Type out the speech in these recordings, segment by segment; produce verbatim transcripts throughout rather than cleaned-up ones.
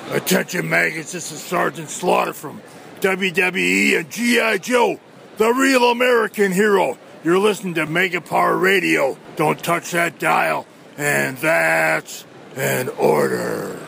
Attention maggots, this is Sergeant Slaughter from W W E and G I. Joe, the real American hero. You're listening to Mega Power Radio. Don't touch that dial. And that's an order.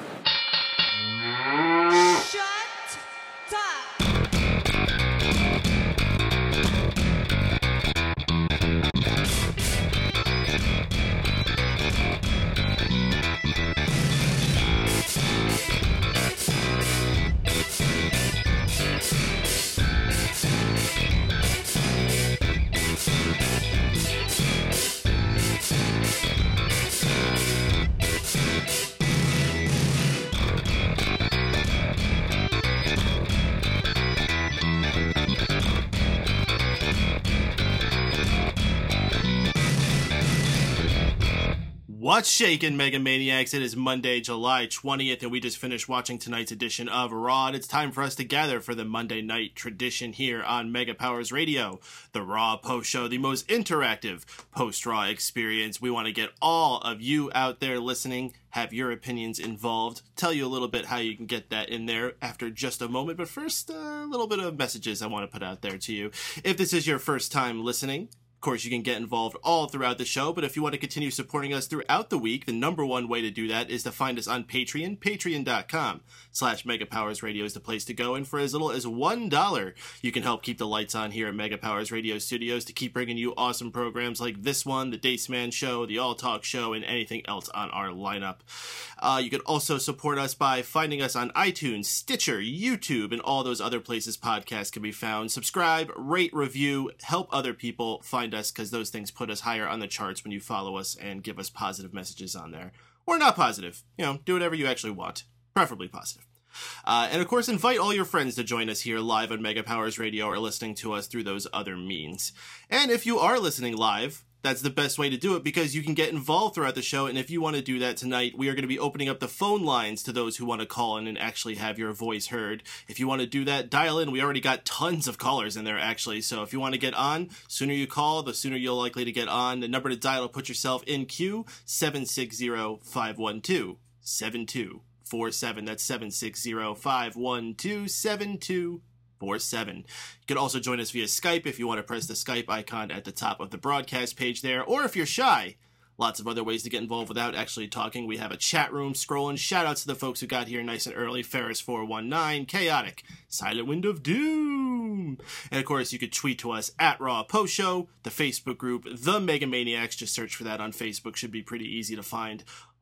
What's shaking, Mega Maniacs? It is Monday, July twentieth, and we just finished watching tonight's edition of Raw, and it's time for us to gather for the Monday night tradition here on Mega Powers Radio, the Raw post-show, the most interactive post-Raw experience. We want to get all of you out there listening, have your opinions involved, tell you a little bit how you can get that in there after just a moment, but first, a little bit of messages I want to put out there to you. If this is your first time listening, of course, you can get involved all throughout the show, but if you want to continue supporting us throughout the week, the number one way to do that is to find us on Patreon. Patreon.com slash Megapowers Radio is the place to go, and for as little as one dollar, you can help keep the lights on here at Mega Powers Radio Studios to keep bringing you awesome programs like this one, the Daceman Show, the All Talk Show, and anything else on our lineup. Uh, you can also support us by finding us on iTunes, Stitcher, YouTube, and all those other places podcasts can be found. Subscribe, rate, review, help other people find us, because those things put us higher on the charts when you follow us and give us positive messages on there. Or not positive. You know, do whatever you actually want. Preferably positive. Uh, and of course, invite all your friends to join us here live on Mega Powers Radio or listening to us through those other means. And if you are listening live, that's the best way to do it, because you can get involved throughout the show, and if you want to do that tonight, we are going to be opening up the phone lines to those who want to call in and actually have your voice heard. If you want to do that, dial in. We already got tons of callers in there, actually, so if you want to get on, sooner you call, the sooner you're likely to get on. The number to dial to put yourself in queue, seven six zero, five one two, seven two four seven. That's seven six zero, five one two, seven two four seven. You can also join us via Skype if you want to press the Skype icon at the top of the broadcast page there, or if you're shy, lots of other ways to get involved without actually talking. We have a chat room scrolling. Shout out to the folks who got here nice and early: Ferris four one nine, Chaotic, Silent Wind of Doom. And of course, you could tweet to us at Raw Post Show, the Facebook group, The Mega Maniacs. Just search for that on Facebook. Should be pretty easy to find.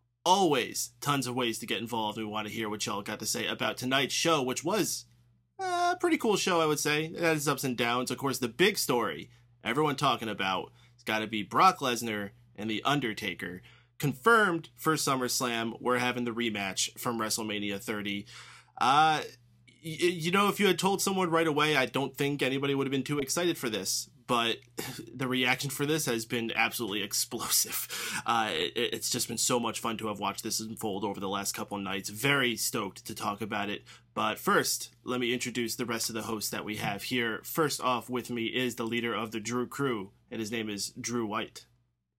Always tons of ways to get involved. We want to hear what y'all got to say about tonight's show, which was Uh, pretty cool show, I would say. It has its ups and downs. Of course, the big story everyone talking about has got to be Brock Lesnar and The Undertaker. Confirmed for SummerSlam, we're having the rematch from WrestleMania thirty. Uh, y- you know, if you had told someone right away, I don't think anybody would have been too excited for this. But the reaction for this has been absolutely explosive. Uh, it, it's just been so much fun to have watched this unfold over the last couple of nights. Very stoked to talk about it. But first, let me introduce the rest of the hosts that we have here. First off with me is the leader of the Drew Crew, and his name is Drew White.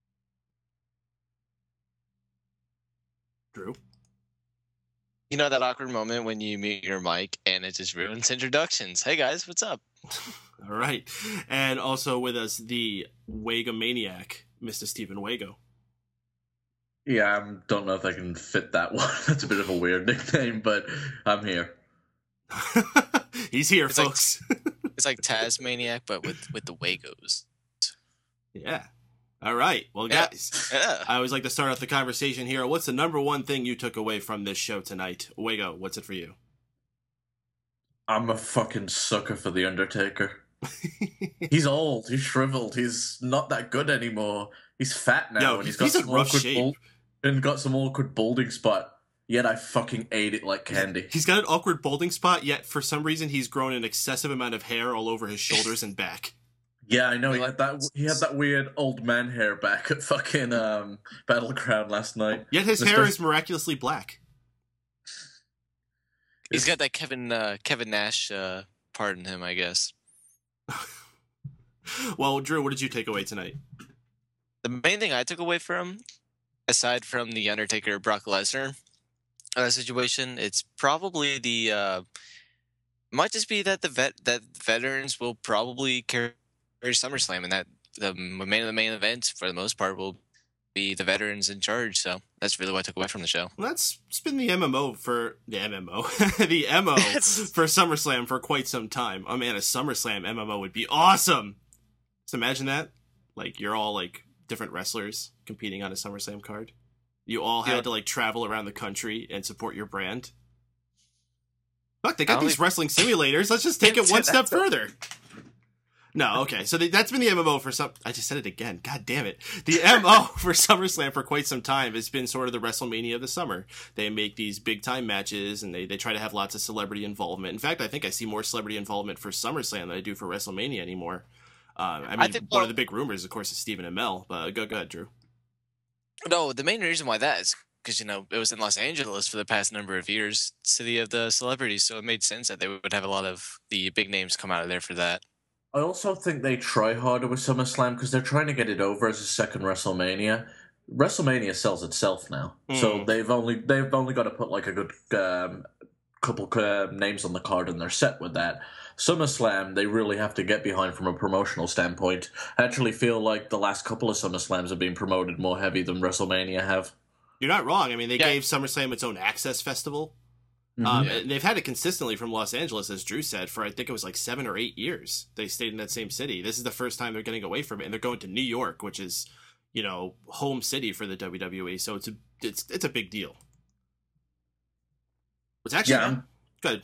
Drew? You know that awkward moment when you mute your mic and it just ruins introductions. Hey guys, what's up? All right. And also with us, the Wago Maniac, Mister Stephen Wago. Yeah, I don't know if I can fit that one. That's a bit of a weird nickname, but I'm here. He's here, it's folks. Like, it's like Tasmaniac, but with, with the Wagos. Yeah. All right. Well, yeah. guys, yeah. I always like to start off the conversation here. What's the number one thing you took away from this show tonight? Wago, what's it for you? I'm a fucking sucker for The Undertaker. He's old. He's shriveled. He's not that good anymore. He's fat now, Yo, and he's got he's in some rough awkward shape. bul- and got some awkward balding spot. Yet I fucking ate it like candy. He's got an awkward balding spot, yet for some reason he's grown an excessive amount of hair all over his shoulders and back. Yeah, I know. He had that. He had that weird old man hair back at fucking um, Battleground last night. Yet his Mister hair is miraculously black. He's got that Kevin uh, Kevin Nash uh, part in him, I guess. Well, Drew, what did you take away tonight? The main thing I took away from, aside from The Undertaker, Brock Lesnar, uh, situation, it's probably the uh, might just be that the vet that veterans will probably carry SummerSlam, and that the main the main event for the most part will be the veterans in charge. So that's really what I took away from the show. Well, that's it's been the M M O for the M M O, the M O for SummerSlam for quite some time. Oh man, a SummerSlam M M O would be awesome. Just imagine that, like you're all like different wrestlers competing on a SummerSlam card. You all had yeah. to like travel around the country and support your brand. Fuck, they got these think... wrestling simulators. Let's just take it one step further. No, okay. So they, that's been the M M O for some... I just said it again. God damn it. The M M O for SummerSlam for quite some time has been sort of the WrestleMania of the summer. They make these big-time matches, and they, they try to have lots of celebrity involvement. In fact, I think I see more celebrity involvement for SummerSlam than I do for WrestleMania anymore. Uh, I mean, I think, one well, of the big rumors, of course, is Stephen Amell. But go, go ahead, Drew. No, the main reason why that is because, you know, it was in Los Angeles for the past number of years, city of the celebrities, so it made sense that they would have a lot of the big names come out of there for that. I also think they try harder with SummerSlam because they're trying to get it over as a second WrestleMania. WrestleMania sells itself now, mm. so they've only they've only got to put like a good um, couple uh, names on the card, and they're set with that. SummerSlam, they really have to get behind from a promotional standpoint. I actually feel like the last couple of SummerSlams have been promoted more heavy than WrestleMania have. You're not wrong. I mean, they yeah. gave SummerSlam its own access festival. Mm-hmm. Um, and they've had it consistently from Los Angeles, as Drew said, for I think it was like seven or eight years. They stayed in that same city. This is the first time they're getting away from it, and they're going to New York, which is, you know, home city for the W W E. So it's a it's it's a big deal. It's actually yeah. good.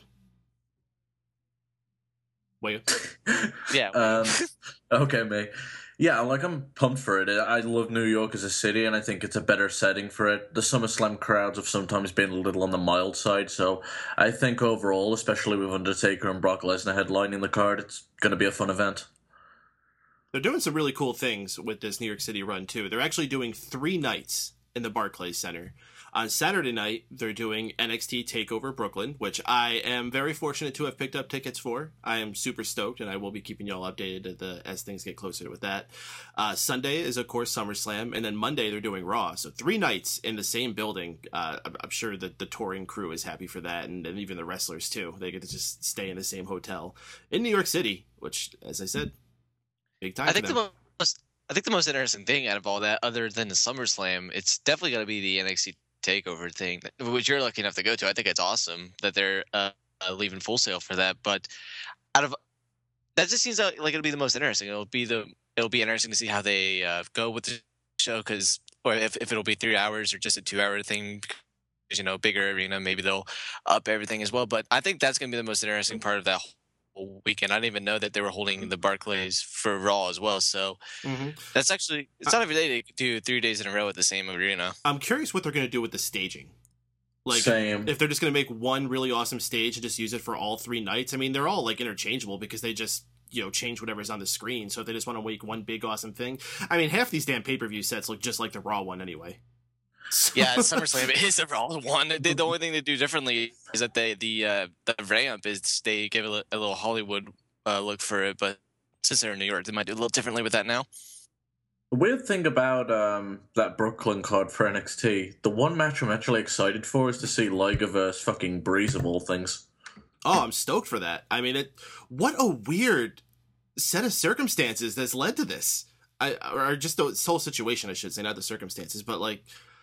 Wait. yeah. um, okay, mate. Yeah, like I'm pumped for it. I love New York as a city, and I think it's a better setting for it. The SummerSlam crowds have sometimes been a little on the mild side, so I think overall, especially with Undertaker and Brock Lesnar headlining the card, it's going to be a fun event. They're doing some really cool things with this New York City run, too. They're actually doing three nights in the Barclays Center. On Saturday night, they're doing N X T TakeOver Brooklyn, which I am very fortunate to have picked up tickets for. I am super stoked, and I will be keeping y'all updated at the, as things get closer with that. Uh, Sunday is, of course, SummerSlam, and then Monday they're doing Raw. So three nights in the same building. Uh, I'm sure that the touring crew is happy for that, and, and even the wrestlers, too. They get to just stay in the same hotel in New York City, which, as I said, big time I think for them. the most, I think the most interesting thing out of all that, other than the SummerSlam, it's definitely going to be the N X T TakeOver thing, which you're lucky enough to go to. I think it's awesome that they're uh, uh, leaving Full Sail for that. But out of that, just seems like it'll be the most interesting. It'll be the it'll be interesting to see how they uh, go with the show, because or if if it'll be three hours or just a two hour thing. Because, you know, bigger arena, maybe they'll up everything as well. But I think that's going to be the most interesting part of that whole weekend. I didn't even know that they were holding the Barclays for Raw as well. So mm-hmm. that's actually, it's not every day to do three days in a row at the same arena. I'm curious what they're going to do with the staging. Like, Same. if they're just going to make one really awesome stage and just use it for all three nights. I mean, they're all like interchangeable because they just, you know, change whatever's on the screen. So if they just want to make one big awesome thing. I mean, half these damn pay-per-view sets look just like the Raw one anyway. So. Yeah, SummerSlam is the Raw one. The, the only thing they do differently is that they the uh, the ramp is they give a, a little Hollywood uh, look for it, but since they're in New York, they might do a little differently with that now. The weird thing about um, that Brooklyn card for N X T, the one match I'm actually excited for is to see Liger versus fucking Breeze of all things. Oh, I'm stoked for that. I mean, it. What a weird set of circumstances that's led to this. I, or just the whole situation, I should say, not the circumstances, but like.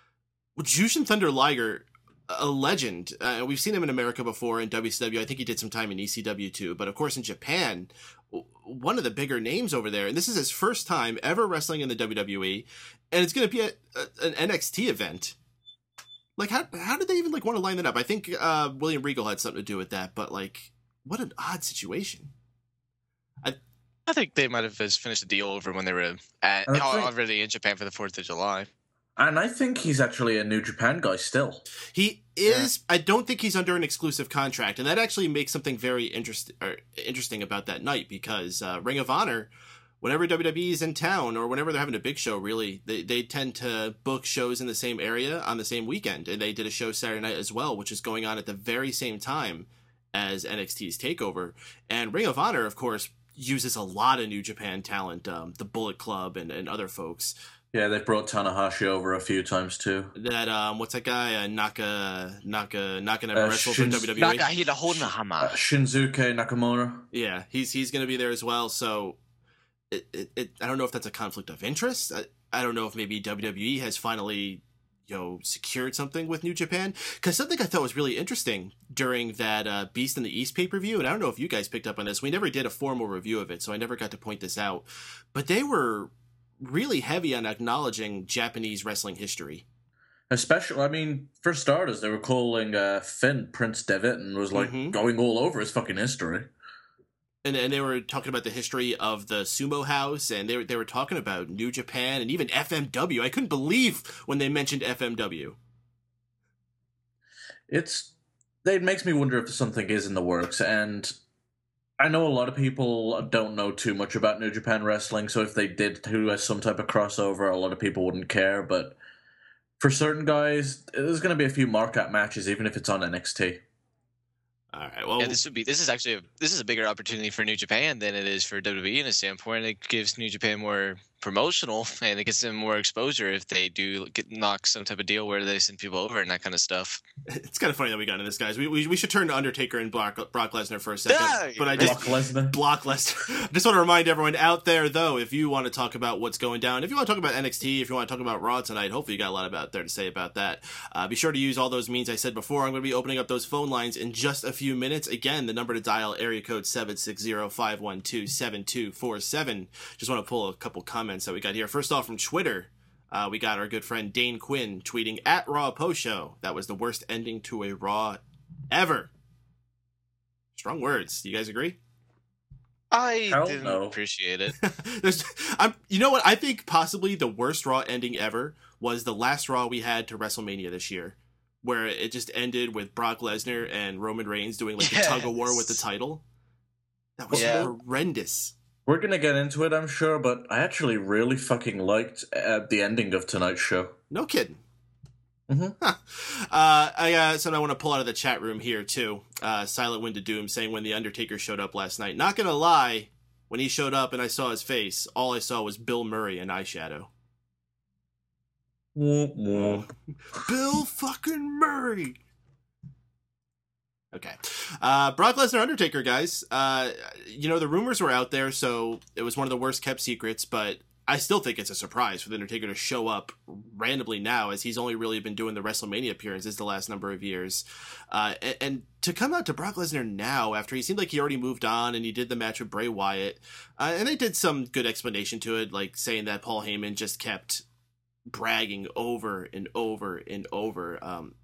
Jushin Thunder Liger, a legend. Uh, we've seen him in America before in W C W. I think he did some time in E C W too. But of course in Japan, one of the bigger names over there. And this is his first time ever wrestling in the W W E. And it's going to be a, a, an N X T event. Like, how how did they even like want to line that up? I think uh, William Regal had something to do with that. But like, what an odd situation. I I think they might have just finished the deal over when they were at, already in Japan for the fourth of July. And I think he's actually a New Japan guy still. He is. Yeah. I don't think he's under an exclusive contract. And that actually makes something very interest, or interesting about that night, because uh, Ring of Honor, whenever W W E is in town or whenever they're having a big show, really, they, they tend to book shows in the same area on the same weekend. And they did a show Saturday night as well, which is going on at the very same time as N X T's TakeOver. And Ring of Honor, of course, uses a lot of New Japan talent, um, the Bullet Club and, and other folks. Yeah, they've brought Tanahashi over a few times too. That um, what's that guy? Uh, Naka Naka Naka never Uh, wrestled Shin- for W W E. Nakahira Uh, Shinsuke Nakamura. Yeah, he's he's going to be there as well. So, it, it, it I don't know if that's a conflict of interest. I, I don't know if maybe W W E has finally, you know, secured something with New Japan. Because something I thought was really interesting during that uh, Beast in the East pay per view, and I don't know if you guys picked up on this. We never did a formal review of it, so I never got to point this out. But they were really heavy on acknowledging Japanese wrestling history. Especially, I mean, for starters, they were calling uh, Finn Prince Devitt and was like Mhm. going all over his fucking history. And, and they were talking about the history of the Sumo House, and they were, they were talking about New Japan and even F M W. I couldn't believe when they mentioned F M W. It's it makes me wonder if something is in the works, and I know a lot of people don't know too much about New Japan Wrestling, so if they did do some type of crossover, a lot of people wouldn't care, but for certain guys, there's going to be a few markup matches, even if it's on N X T. All right. Well, Yeah, this would be this is actually a, this is a bigger opportunity for New Japan than it is for W W E in a standpoint. It gives New Japan more promotional and it gets them more exposure if they do get knock some type of deal where they send people over and that kind of stuff. it's kind of funny that we got into this, guys. We we, we should turn to Undertaker and Brock, Brock Lesnar for a second. Yeah, but I just Brock Lesnar. Block Lesnar. I just want to remind everyone out there, though, if you want to talk about what's going down, if you want to talk about N X T, if you want to talk about Raw tonight, hopefully you got a lot about there to say about that. Uh, be sure to use all those means I said before. I'm going to be opening up those phone lines in just a few minutes. Again, the number to dial, area code seven six zero, five one two, seven two four seven. Just want to pull a couple comments that we got here. First off, from Twitter, uh, we got our good friend Dane Quinn tweeting at Raw Post Show. That was the worst ending to a Raw ever. Strong words. Do you guys agree? I Hell didn't no. appreciate it. There's, I'm, you know what? I think possibly the worst Raw ending ever was the last Raw we had to WrestleMania this year, where it just ended with Brock Lesnar and Roman Reigns doing like a tug of war with the title. That was Yeah. horrendous. We're going to get into it, I'm sure, but I actually really fucking liked uh, the ending of tonight's show. No kidding. Mhm. Huh. Uh, I uh, something I want to pull out of the chat room here too. Uh, Silent Wind of Doom saying when the Undertaker showed up last night. Not gonna lie, when he showed up and I saw his face, all I saw was Bill Murray in eyeshadow. Womp womp. Bill fucking Murray. Okay. Uh, Brock Lesnar Undertaker, guys. Uh, you know, the rumors were out there, so it was one of the worst kept secrets, but I still think it's a surprise for the Undertaker to show up randomly now, as he's only really been doing the WrestleMania appearances the last number of years. Uh, and, and to come out to Brock Lesnar now, after he seemed like he already moved on and he did the match with Bray Wyatt, uh, and they did some good explanation to it, like saying that Paul Heyman just kept bragging over and over and over. Um,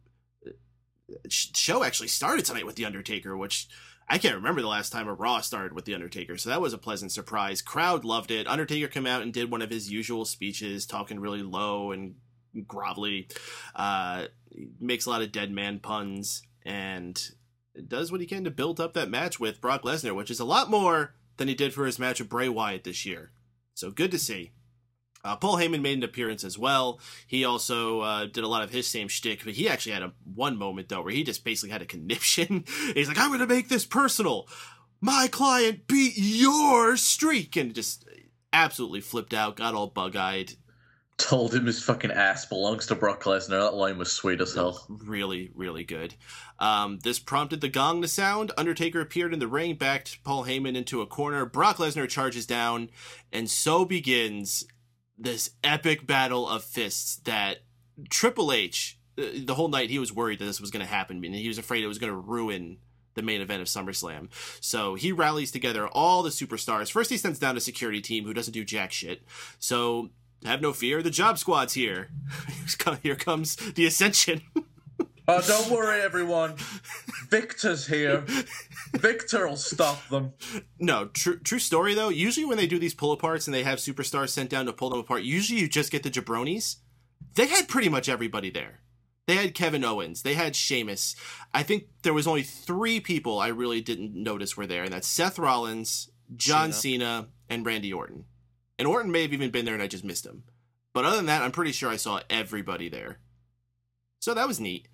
show actually started tonight with The Undertaker, which I can't remember the last time a Raw started with The Undertaker, so that was a pleasant surprise. Crowd loved it. Undertaker came out and did one of his usual speeches, talking really low and grovelly. Uh, makes a lot of dead man puns, and does what he can to build up that match with Brock Lesnar, which is a lot more than he did for his match with Bray Wyatt this year. So good to see. Uh, Paul Heyman made an appearance as well. He also uh, did a lot of his same shtick, but he actually had a one moment, though, where he just basically had a conniption. He's like, I'm going to make this personal. My client beat your streak. And just absolutely flipped out, got all bug-eyed. Told him his fucking ass belongs to Brock Lesnar. That line was sweet as hell. Really, really good. Um, this prompted the gong to sound. Undertaker appeared in the ring, backed Paul Heyman into a corner. Brock Lesnar charges down, and so begins this epic battle of fists that Triple H, the whole night he was worried that this was going to happen, and he was afraid it was going to ruin the main event of SummerSlam. So he rallies together all the superstars. First he sends down a security team who doesn't do jack shit. So have no fear, the Job Squad's here. Here comes the Ascension. Oh, don't worry, everyone. Victor's here. Victor will stop them. No, true true story, though. Usually when they do these pull-aparts and they have superstars sent down to pull them apart, usually you just get the jabronis. They had pretty much everybody there. They had Kevin Owens. They had Sheamus. I think there was only three people I really didn't notice were there, and that's Seth Rollins, John Cena, Cena and Randy Orton. And Orton may have even been there and I just missed him. But other than that, I'm pretty sure I saw everybody there. So that was neat.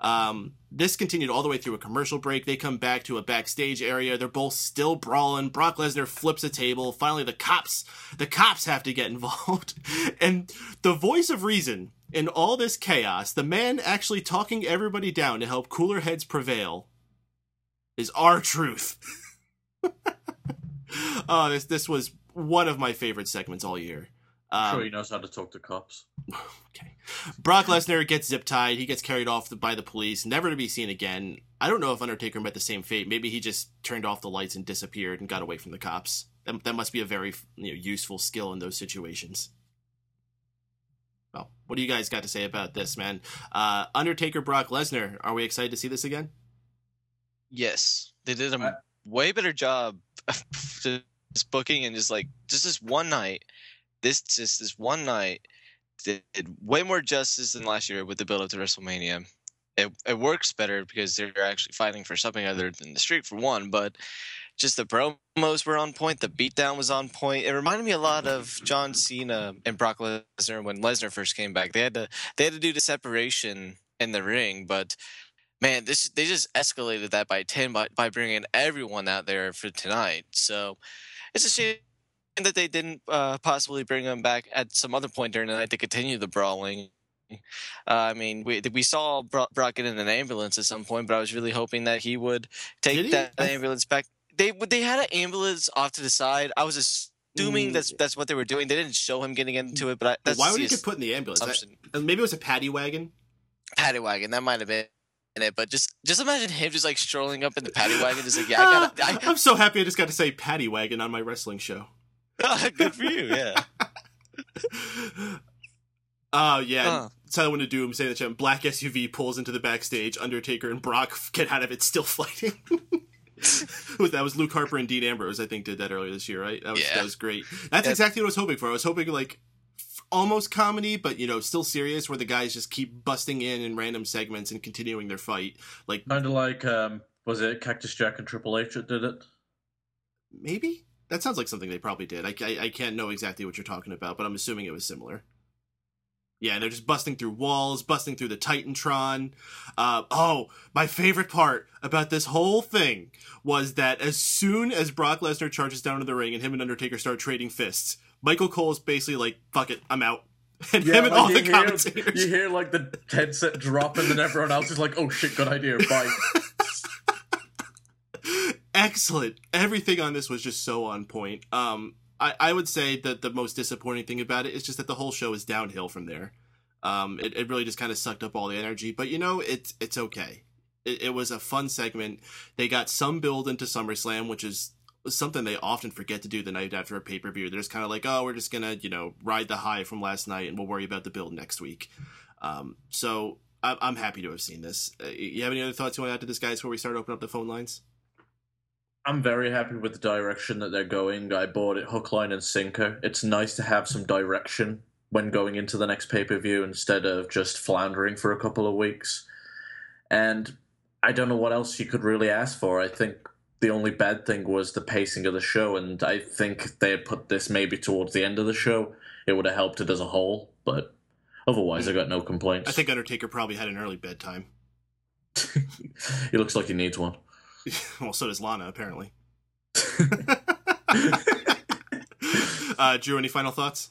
Um, this continued all the way through a commercial break. They come back to a backstage area. They're both still brawling. Brock Lesnar flips a table. Finally, the cops, the cops have to get involved. And the voice of reason in all this chaos, the man actually talking everybody down to help cooler heads prevail, is R-Truth. Oh, this this was one of my favorite segments all year. I'm sure he knows how to talk to cops. Okay. Brock Lesnar gets zip-tied. He gets carried off by the police, never to be seen again. I don't know if Undertaker met the same fate. Maybe he just turned off the lights and disappeared and got away from the cops. That, that must be a very you know, useful skill in those situations. Well, what do you guys got to say about this, man? Uh, Undertaker, Brock Lesnar, are we excited to see this again? Yes. They did a I- way better job just booking and just like, just this one night. This just this one night did way more justice than last year with the build up to WrestleMania. It it works better because they're actually fighting for something other than the streak for one, but just the promos were on point. The beatdown was on point. It reminded me a lot of John Cena and Brock Lesnar when Lesnar first came back. They had to they had to do the separation in the ring, but man, this they just escalated that by ten by, by bringing everyone out there for tonight. So it's a shame that they didn't uh, possibly bring him back at some other point during the night to continue the brawling. Uh, I mean, we we saw Bro- Brock get in an ambulance at some point, but I was really hoping that he would take Did he? that ambulance back. They they had an ambulance off to the side. I was assuming Mm. that's that's what they were doing. They didn't show him getting into it, but I, that's Why would he just get put in the ambulance? assumption. That- maybe it was a paddy wagon? Paddy wagon. That might have been it, but just just imagine him just like strolling up in the paddy wagon, just like yeah, I got. I, I'm so happy I just got to say paddy wagon on my wrestling show. Good for you, yeah. Oh, uh, yeah. Huh. Silent to Doom saying that chat, Black S U V pulls into the backstage. Undertaker and Brock get out of it still fighting. That was Luke Harper and Dean Ambrose, I think, did that earlier this year, right? That was, Yeah. that was great. That's Yeah. exactly what I was hoping for. I was hoping, like, f- almost comedy, but, you know, still serious, where the guys just keep busting in in random segments and continuing their fight. Like, Kind of like, um, was it Cactus Jack and Triple H that did it? maybe? That sounds like something they probably did. I, I, I can't know exactly what you're talking about, but I'm assuming it was similar. Yeah, they're just busting through walls, busting through the Titantron. Uh, oh, my favorite part about this whole thing was that as soon as Brock Lesnar charges down to the ring and him and Undertaker start trading fists, Michael Cole's basically like, fuck it, I'm out. And him and like, all you the hear- commentators. You hear like the headset drop, and then everyone else is like, "Oh shit, good idea, bye." Excellent. Everything on this was just so on point. Um, I, I would say that the most disappointing thing about it is just that the whole show is downhill from there. Um, it, it really just kind of sucked up all the energy, but you know, it's it's okay. It, it was a fun segment. They got some build into SummerSlam, which is something they often forget to do the night after a pay-per-view. They're just kind of like, oh, we're just gonna, you know, ride the high from last night, and we'll worry about the build next week. Um, so I, I'm happy to have seen this. Uh, you have any other thoughts you want to add to this, guys, before we start opening up the phone lines? I'm very happy with the direction that they're going. I bought it hook, line, and sinker. It's nice to have some direction when going into the next pay-per-view instead of just floundering for a couple of weeks. And I don't know what else you could really ask for. I think the only bad thing was the pacing of the show, and I think if they had put this maybe towards the end of the show, it would have helped it as a whole. But otherwise, I got no complaints. I think Undertaker probably had an early bedtime. He looks like he needs one. Well, so does Lana, apparently. uh, Drew, any final thoughts?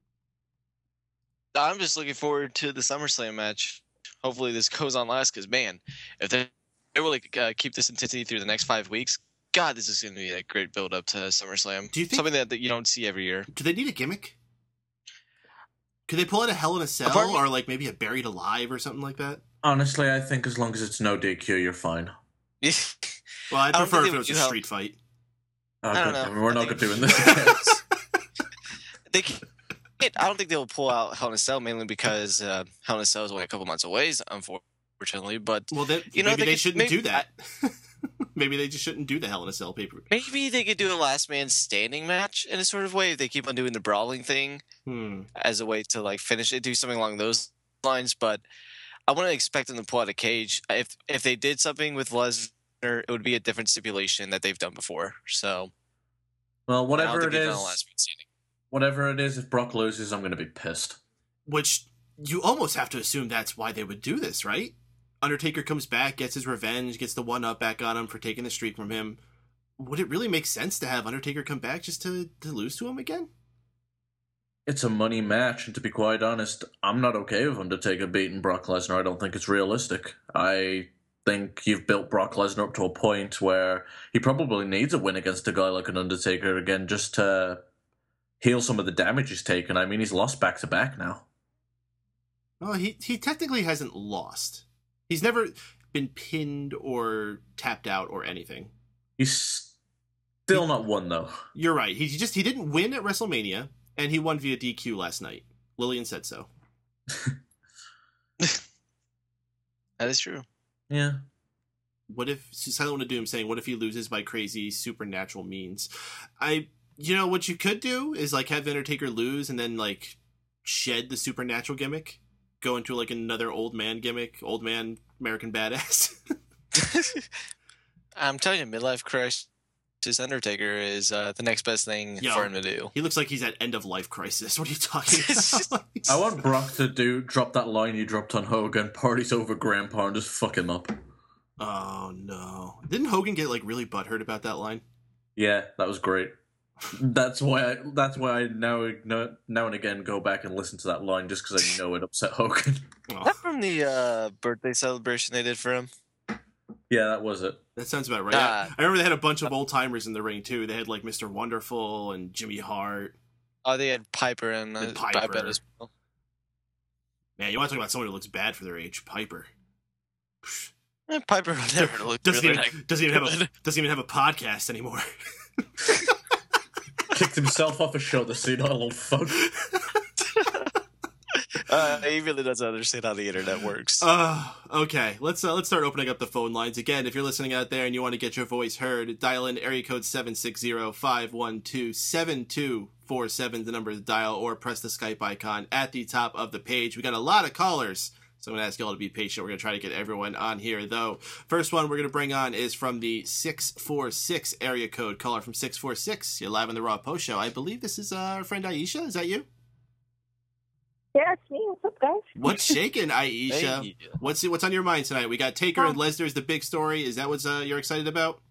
I'm just looking forward to the SummerSlam match. Hopefully this goes on last, because, man, if they, they really uh, keep this intensity through the next five weeks, God, this is going to be a great build-up to SummerSlam. Do you think- Something that, that you don't see every year. Do they need a gimmick? Could they pull out a Hell in a Cell, Pardon me? or like maybe a Buried Alive or something like that? Honestly, I think as long as it's no D Q, you're fine. Well, I'd I don't prefer think if it they was a would do street fight. Oh, I don't God, know. we're I not think- doing this again. they can't, I don't think they'll pull out Hell in a Cell, mainly because uh, Hell in a Cell is only a couple months away, unfortunately. But Well, then, You know, maybe they they, could- shouldn't maybe- do that. Maybe they just shouldn't do the Hell in a Cell paper. maybe they could do a last man standing match in a sort of way if they keep on doing the brawling thing Hmm. as a way to like finish it, do something along those lines. But I wouldn't expect them to pull out a cage. If if they did something with Lesnar, it would be a different stipulation that they've done before. So Well, I don't whatever think it they've is, done a last man standing. whatever it is, if Brock loses, I'm going to be pissed. Which you almost have to assume that's why they would do this, right? Undertaker comes back, gets his revenge, gets the one up back on him for taking the streak from him. Would it really make sense to have Undertaker come back just to, to lose to him again? It's a money match, and to be quite honest, I'm not okay with Undertaker beating Brock Lesnar. I don't think it's realistic. I think you've built Brock Lesnar up to a point where he probably needs a win against a guy like an Undertaker again just to heal some of the damage he's taken. I mean, he's lost back-to-back now. Well, he, he technically hasn't lost. He's never been pinned or tapped out or anything. He's still he, not won, though. You're right. He just he didn't win at WrestleMania, and he won via D Q last night. Lillian said so. That is true. Yeah. What if Silent Doom saying, what if he loses by crazy supernatural means? I, you know, what you could do is like have Undertaker lose and then like shed the supernatural gimmick, go into like another old man gimmick, old man American Badass. I'm telling you, midlife crisis Undertaker is uh, the next best thing Yo, for him to do. He looks like he's at end of life crisis. What are you talking about? I want Brock to do drop that line he dropped on Hogan, parties over Grandpa, and just fuck him up. Oh no! Didn't Hogan get like really butthurt about that line? Yeah, that was great. That's why I. That's why I now now and again go back and listen to that line just because I know it upset Hogan. Oh. Is that from the uh, birthday celebration they did for him? Yeah, that was it. That sounds about right. Uh, yeah. I remember they had a bunch of old timers in the ring too. They had like Mister Wonderful and Jimmy Hart. Oh, they had Piper and, uh, and Piper. Piper as well. Man, you want to talk about someone who looks bad for their age? Piper. Yeah, Piper never looked doesn't really even like doesn't even have a doesn't even have a podcast anymore. Kicked himself off a show to see that little fuck. Uh, he really doesn't understand how the internet works. Uh, okay, let's uh, let's start opening up the phone lines again. If you're listening out there and you want to get your voice heard, dial in area code seven six zero, five one two, seven two four seven, the number to dial, or press the Skype icon at the top of the page. We got a lot of callers, so I'm going to ask you all to be patient. We're going to try to get everyone on here, though. First one we're going to bring on is from the six four six area code. Caller from six four six. You're live on the Raw Post Show. I believe this is uh, our friend Aisha. Is that you? Yeah, it's me. What's up, guys? What's shaking, Aisha? Hey. What's what's on your mind tonight? We got Taker oh. and Lesnar is the big story. Is that what uh, you're excited about?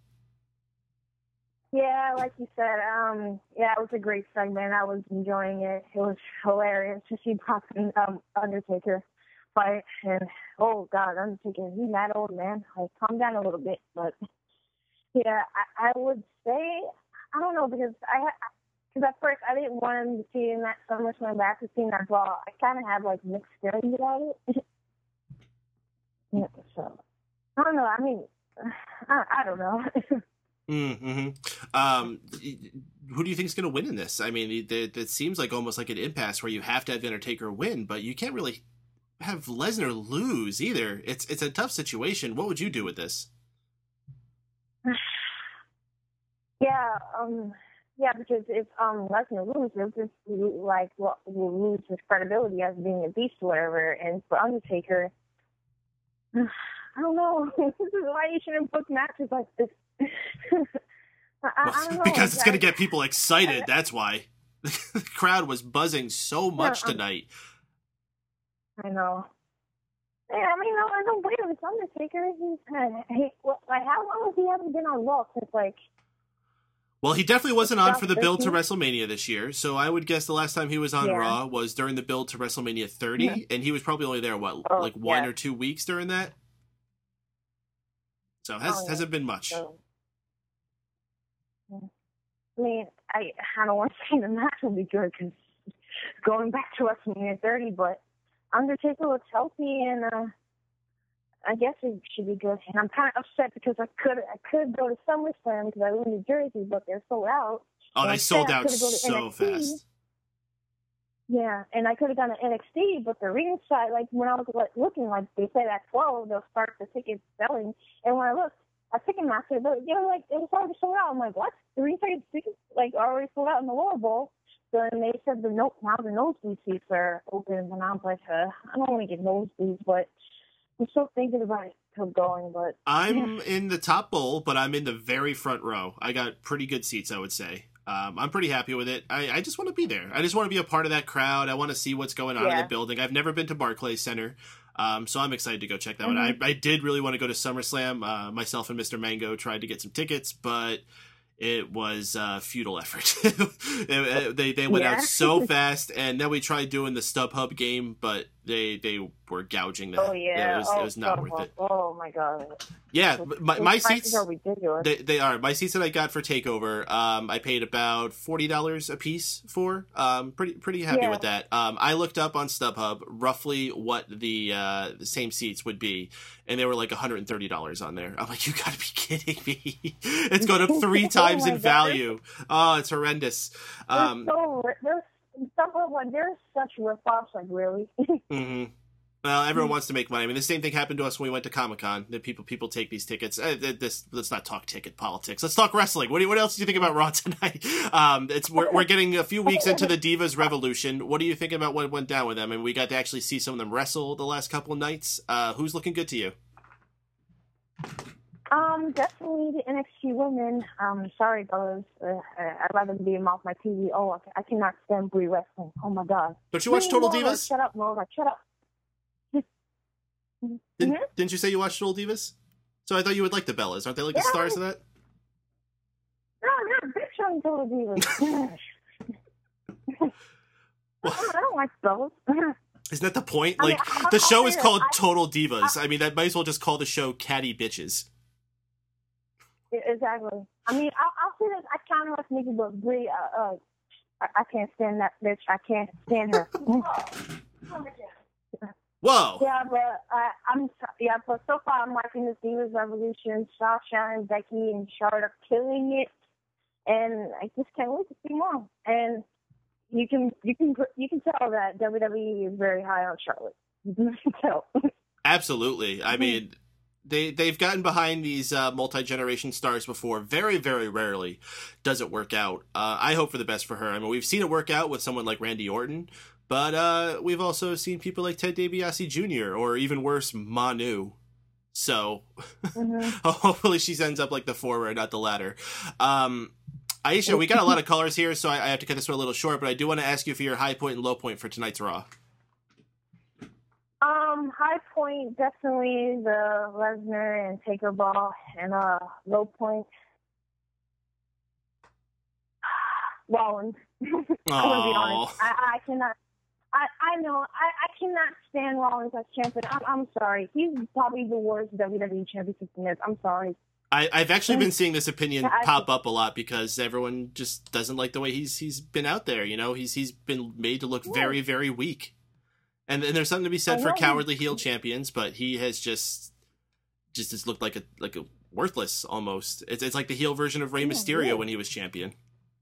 Yeah, like you said, um, yeah, it was a great segment. I was enjoying it. It was hilarious to see Brock and um, Undertaker fight. And, oh, God, Undertaker, he's that old, man. Like, calm down a little bit. But, yeah, I, I would say, I don't know, because I, I Because at first, I didn't want him to see in that SummerSlam, but after seeing that Raw, I kind of have, like, mixed feelings about it. Yeah, so, I don't know. I mean, I, I don't know. mm-hmm. Um, who do you think is going to win in this? I mean, it, it, it seems like almost like an impasse where you have to have Undertaker win, but you can't really have Lesnar lose either. It's, it's a tough situation. What would you do with this? Yeah, um... Yeah, because if um, Lesnar loses, he'll just like well, will lose his credibility as being a beast or whatever. And for Undertaker, I don't know. This is why you shouldn't book matches like this. I, well, I don't know. Because it's going to get people excited. That's why the crowd was buzzing so much yeah, tonight. I know. Yeah, I mean, no, I don't blame him. It's Undertaker. He's uh, he, well, like, how long has he haven't been on Raw since like? Well, he definitely wasn't on for the build to WrestleMania this year, so I would guess the last time he was on yeah. Raw was during the build to WrestleMania thirty, yeah. and he was probably only there, what, oh, like one yeah. or two weeks during that? So it has, oh, yeah. hasn't been much. So, I mean, I, I don't want to say the match will be good, because going back to WrestleMania thirty, but Undertaker looks healthy, and uh, I guess it should be good. And I'm kind of upset because I could I could go to SummerSlam because I live in New Jersey, but they're sold out. Oh, and they sold out so fast. Yeah, and I could have gone to N X T, but the ringside, like when I was like, looking, like they said at twelve they'll start the ticket selling, and when I looked at Ticketmaster, they were like it was already sold out. I'm like, what? The ringside tickets like already sold out in the lower bowl. So then they said the no now the nosebleed seats are open, and I was like, uh, I don't want to get nosebleeds, but I'm still thinking about it still going, but I'm yeah. in the top bowl, but I'm in the very front row. I got pretty good seats, I would say. Um, I'm pretty happy with it. I, I just want to be there. I just want to be a part of that crowd. I want to see what's going on yeah. in the building. I've never been to Barclays Center. Um, so I'm excited to go check that mm-hmm. one. I, I did really want to go to SummerSlam. Uh, myself and Mister Mango tried to get some tickets, but it was a futile effort. it, it, they they went yeah. out so fast, and then we tried doing the StubHub game, but they they were gouging that. Oh yeah, it was, oh, it was not so, worth it. Oh my god. Yeah, my, my seats are ridiculous. They, they are. My seats that I got for Takeover, um, I paid about forty dollars a piece for. Um, pretty pretty happy yeah. with that. Um, I looked up on StubHub roughly what the uh, the same seats would be, and they were like one hundred thirty dollars on there. I'm like, you gotta be kidding me! It's going up three times oh in God. value. Oh, it's horrendous. Um, they're so they're some of like they're such rip-offs. Like really. mm-hmm. Well, everyone wants to make money. I mean, the same thing happened to us when we went to Comic-Con. That people people take these tickets. Uh, this let's not talk ticket politics. Let's talk wrestling. What do you, what else do you think about Raw tonight? Um, it's we're we're getting a few weeks into the Divas Revolution. What do you think about what went down with them? And we got to actually see some of them wrestle the last couple of nights. Uh, who's looking good to you? Um, definitely the N X T women. Um, sorry, fellas. Uh, I'd rather be them off my T V. Oh, I, I cannot stand Brie wrestling. Oh my God. Don't you watch Total Divas? Shut up, Mo. Like, shut up. Didn't, mm-hmm. didn't you say you watched Total Divas? So I thought you would like the Bellas. Aren't they like yeah. the stars of that? No, you're a bitch on Total Divas. Well, I don't like Bellas. Isn't that the point? I mean, Like, I'll, the I'll show is that. called I, Total Divas. I, I mean, that might as well just call the show Catty Bitches. Exactly. I mean, I'll, I'll say this. I kind of like Nikki, but Brie, uh, uh, I, I can't stand that bitch. I can't stand her. Whoa. Yeah, but uh, I'm yeah, but so far I'm liking this Divas Revolution. Sasha and Becky and Charlotte are killing it, and I just can't wait to see more. And you can you can you can tell that W W E is very high on Charlotte. You can tell. Absolutely. I mean, they they've gotten behind these uh, multi-generation stars before. Very very rarely does it work out. Uh, I hope for the best for her. I mean, we've seen it work out with someone like Randy Orton. But uh, we've also seen people like Ted DiBiase Junior or even worse, Manu. So mm-hmm. hopefully she ends up like the former, not the latter. Um, Aisha, we got a lot of callers here, so I, I have to cut this one a little short. But I do want to ask you for your high point and low point for tonight's Raw. Um, high point definitely the Lesnar and Taker Ball, and uh, low point Rollins. I'm gonna be honest. I, I cannot. I, I know, I, I cannot stand Rollins as champion. I'm, I'm sorry. He's probably the worst W W E champion system is. I'm sorry. I, I've actually been seeing this opinion I, pop up a lot because everyone just doesn't like the way he's he's been out there. You know, he's he's been made to look yeah. very, very weak. And, and there's something to be said for cowardly heel champions, but he has just just has looked like a like a worthless almost. It's it's like the heel version of Rey yeah, Mysterio yeah. when he was champion.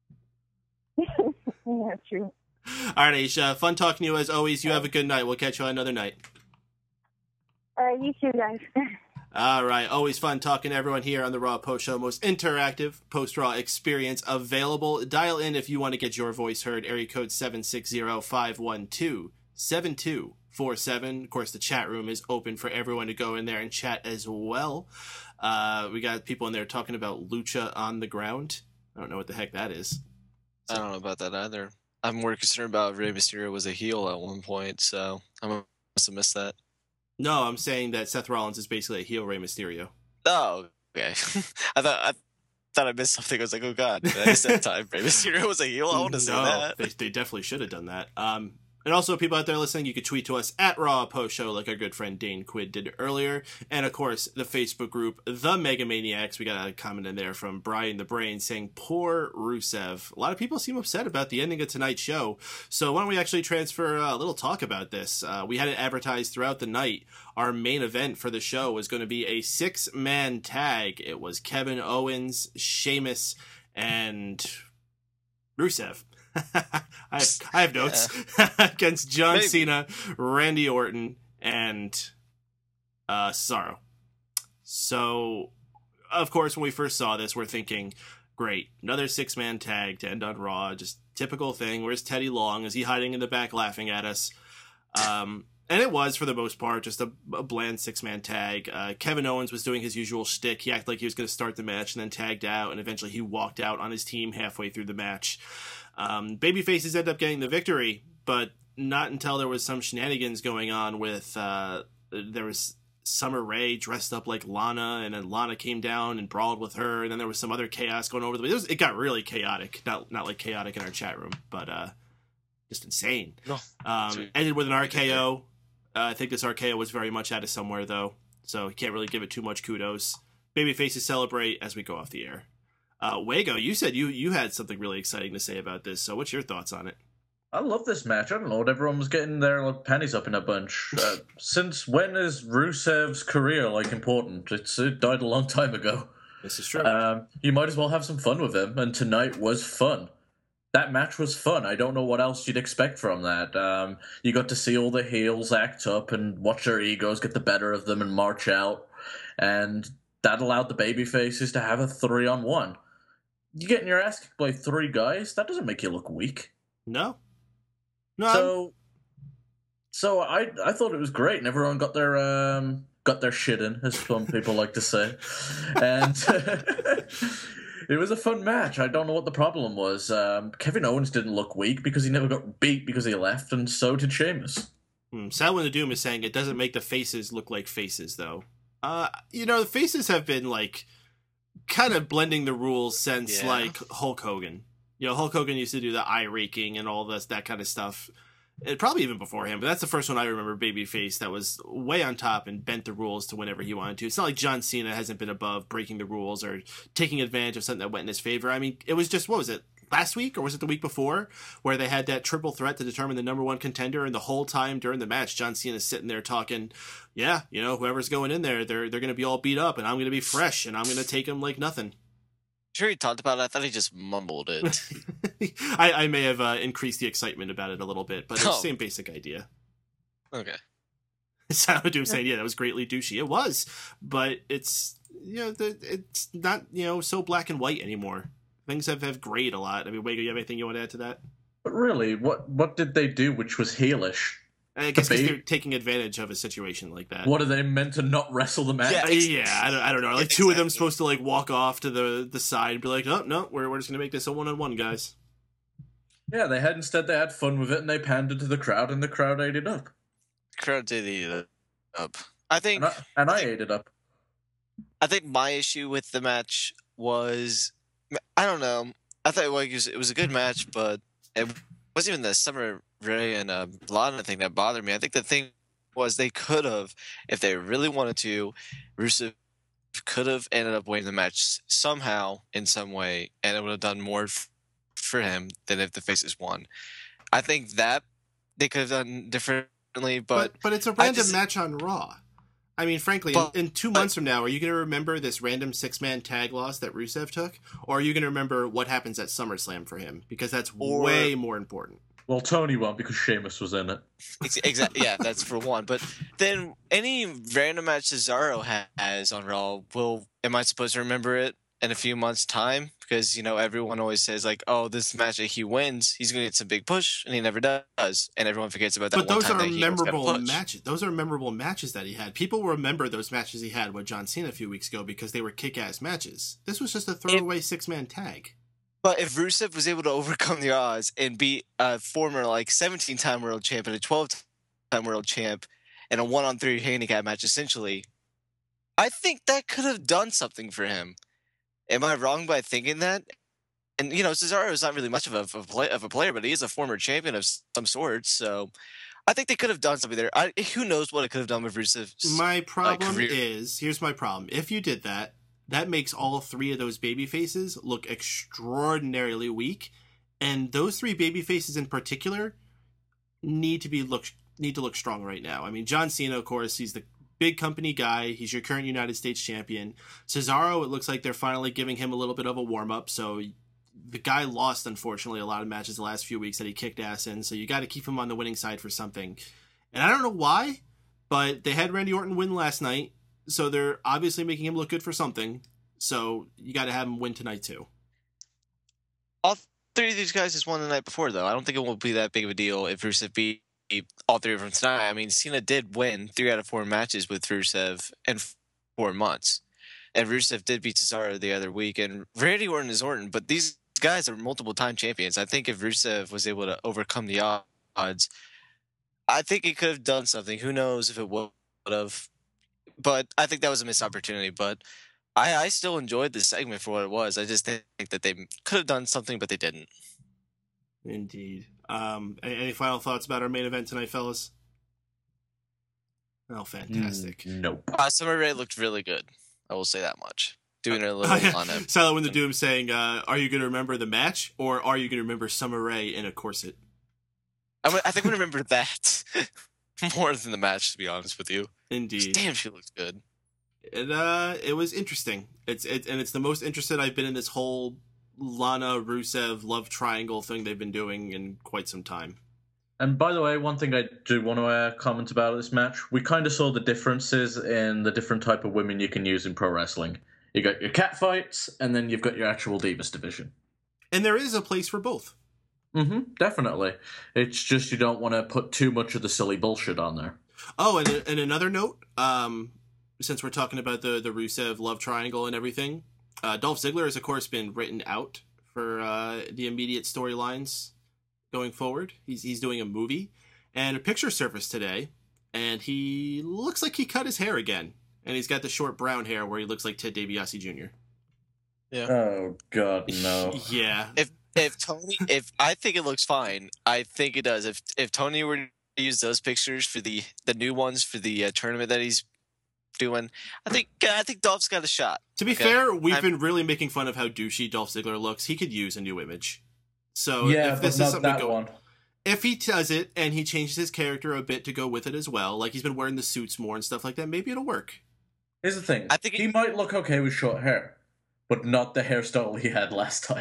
Yeah, true. All right, Aisha. Fun talking to you as always. You have a good night. We'll catch you on another night. All right, you too, guys. All right. Always fun talking to everyone here on the Raw Post Show. Most interactive post-Raw experience available. Dial in if you want to get your voice heard. Area code seven six zero, five one two, seven two four seven. Of course, the chat room is open for everyone to go in there and chat as well. Uh, we got people in there talking about Lucha on the ground. I don't know what the heck that is. So, I don't know about that either. I'm more concerned about Rey Mysterio was a heel at one point, so I must have missed that. No, I'm saying that Seth Rollins is basically a heel Rey Mysterio. Oh, okay. I thought I thought I missed something. I was like, oh god, did I miss that time? Rey Mysterio was a heel. I want to no, say that. They, they definitely should have done that. Um, and also, people out there listening, you could tweet to us at Raw Post Show, like our good friend Dane Quid did earlier. And of course, the Facebook group, The Mega Maniacs. We got a comment in there from Brian the Brain saying, poor Rusev. A lot of people seem upset about the ending of tonight's show. So why don't we actually transfer a little talk about this? Uh, we had it advertised throughout the night. Our main event for the show was going to be a six-man tag. It was Kevin Owens, Sheamus, and Rusev. I, have, I have notes yeah. against John Maybe. Cena, Randy Orton, and uh, Cesaro. So, of course, when we first saw this, we're thinking, great, another six-man tag to end on Raw. Just typical thing. Where's Teddy Long? Is he hiding in the back laughing at us? Um, and it was, for the most part, just a, a bland six-man tag. Uh, Kevin Owens was doing his usual shtick. He acted like he was going to start the match and then tagged out, and eventually he walked out on his team halfway through the match. Um, Babyfaces end up getting the victory, but not until there was some shenanigans going on with uh, there was Summer Rae dressed up like Lana, and then Lana came down and brawled with her, and then there was some other chaos going over the. It, was, it got really chaotic, not not like chaotic in our chat room, but uh, just insane. No, um, ended with an R K O. Uh, I think this R K O was very much out of somewhere though, so you can't really give it too much kudos. Babyfaces celebrate as we go off the air. Uh, Wago, you said you you had something really exciting to say about this, so what's your thoughts on it? I love this match. I don't know what everyone was getting their like, panties up in a bunch. Uh, since when is Rusev's career like important? It's it died a long time ago. This is true. Um, you might as well have some fun with him, and tonight was fun. That match was fun. I don't know what else you'd expect from that. Um, you got to see all the heels act up and watch their egos get the better of them and march out, and that allowed the babyfaces to have a three on one. You getting your ass kicked by three guys? That doesn't make you look weak. No. No. So, so I I thought it was great, and everyone got their um got their shit in, as some people like to say, and it was a fun match. I don't know what the problem was. Um, Kevin Owens didn't look weak because he never got beat because he left, and so did Sheamus. Hmm. Salwin the Doom is saying it doesn't make the faces look like faces, though. Uh, you know, the faces have been like kind of blending the rules since Yeah. like Hulk Hogan. You know, Hulk Hogan used to do the eye raking and all this, that kind of stuff. It, probably even before him, but that's the first one I remember, babyface, that was way on top and bent the rules to whenever he wanted to. It's not like John Cena hasn't been above breaking the rules or taking advantage of something that went in his favor. I mean, it was just, what was it, last week or was it the week before, where they had that triple threat to determine the number one contender, and the whole time during the match, John Cena's sitting there talking, yeah, you know, whoever's going in there, they're they're going to be all beat up, and I'm going to be fresh, and I'm going to take them like nothing. Sure, he talked about it. I thought he just mumbled it. I, I may have uh, increased the excitement about it a little bit, but it's the Oh. same basic idea. Okay. Salvador saying, yeah, that was greatly douchey. It was, but it's, you know, the, it's not, you know, so black and white anymore. Things have, have grayed a lot. I mean, Wago, you have anything you want to add to that? But really, what what did they do which was heelish? I guess because Debate? they're taking advantage of a situation like that. What are they meant to not wrestle the match? Yeah. Uh, yeah, I don't, I don't know. Like, two of them Exactly. supposed to, like, walk off to the, the side and be like, oh, no, we're, we're just going to make this a one-on-one, guys. Yeah, they had instead they had fun with it and they pandered to the crowd and the crowd ate it up. Crowd did eat it up. I think. And I, and I ate it up. I think my issue with the match was, I don't know. I thought like, it, was, it was a good match, but it wasn't even the Summer Rae and uh, Lana thing that bothered me. I think the thing was they could have, if they really wanted to, Rusev could have ended up winning the match somehow in some way, and it would have done more f- for him than if the faces won. I think that they could have done differently, But, but, but it's a I random just- match on Raw. I mean, frankly, But- in, in two months from now, are you going to remember this random six-man tag loss that Rusev took? Or are you going to remember what happens at SummerSlam for him? Because that's Or- way more important. Well, Tony won't because Sheamus was in it. Ex- Exactly. Yeah, that's for one. But then any random match Cesaro ha- has on Raw, will am I supposed to remember it in a few months' time? Because you know everyone always says like, "Oh, this match that he wins, he's going to get some big push," and he never does, and everyone forgets about that. But one those time are that he almost got a memorable push. matches. Those are memorable matches that he had. People remember those matches he had with John Cena a few weeks ago because they were kick-ass matches. This was just a throwaway six-man tag. But if Rusev was able to overcome the odds and beat a former like seventeen-time world champ and a twelve-time world champ in a one-on-three handicap match, essentially, I think that could have done something for him. Am I wrong by thinking that? And you know, Cesaro is not really much of a, of a, play, of a player, but he is a former champion of some sort. So I think they could have done something there. I, who knows what it could have done with Rusev? My problem career- is, here's my problem. If you did that, that makes all three of those baby faces look extraordinarily weak, and those three baby faces in particular need to be look need to look strong right now. I mean, John Cena, of course, he's the big company guy. He's your current United States champion. Cesaro, it looks like they're finally giving him a little bit of a warm up. So the guy lost, unfortunately, a lot of matches the last few weeks that he kicked ass in. So you got to keep him on the winning side for something. And I don't know why, but they had Randy Orton win last night. So they're obviously making him look good for something. So you got to have him win tonight too. All three of these guys just won the night before, though. I don't think it will be that big of a deal if Rusev beat all three of them tonight. I mean, Cena did win three out of four matches with Rusev in four months. And Rusev did beat Cesaro the other week. And Randy Orton is Orton, but these guys are multiple-time champions. I think if Rusev was able to overcome the odds, I think he could have done something. Who knows if it was have. But I think that was a missed opportunity. But I, I still enjoyed this segment for what it was. I just think that they could have done something, but they didn't. Indeed. Um, any, any final thoughts about our main event tonight, fellas? Oh, fantastic. Mm, nope. Uh, Summer Rae looked really good. I will say that much. Doing her little on it. Silent Wind of Doom saying, uh, are you going to remember the match, or are you going to remember Summer Rae in a corset? I, I think we remember that more than the match, to be honest with you. Indeed. Damn, she looked good. It, uh, it was interesting. It's it, And it's the most interested I've been in this whole Lana Rusev love triangle thing they've been doing in quite some time. And by the way, one thing I do want to uh, comment about this match, we kind of saw the differences in the different type of women you can use in pro wrestling. You got your cat fights, and then you've got your actual Divas division. And there is a place for both. Mm-hmm, definitely. It's just you don't want to put too much of the silly bullshit on there. Oh, and, and another note, um, since we're talking about the, the Rusev love triangle and everything, uh, Dolph Ziggler has, of course, been written out for uh, the immediate storylines going forward. He's he's doing a movie, and a picture surfaced today, and he looks like he cut his hair again, and he's got the short brown hair where he looks like Ted DiBiase Junior Yeah. Oh God, no. Yeah. If if Tony, if I think it looks fine, I think it does. If if Tony were to use those pictures for the the new ones for the uh, tournament that he's doing, I think uh, I think Dolph's got a shot. To be Okay. fair, we've I'm- been really making fun of how douchey Dolph Ziggler looks. He could use a new image. So Yeah, if this but is not something that to go, one. if he does it and he changes his character a bit to go with it as well, like he's been wearing the suits more and stuff like that, maybe it'll work. Here's the thing. I think it- he might look okay with short hair, but not the hairstyle he had last time.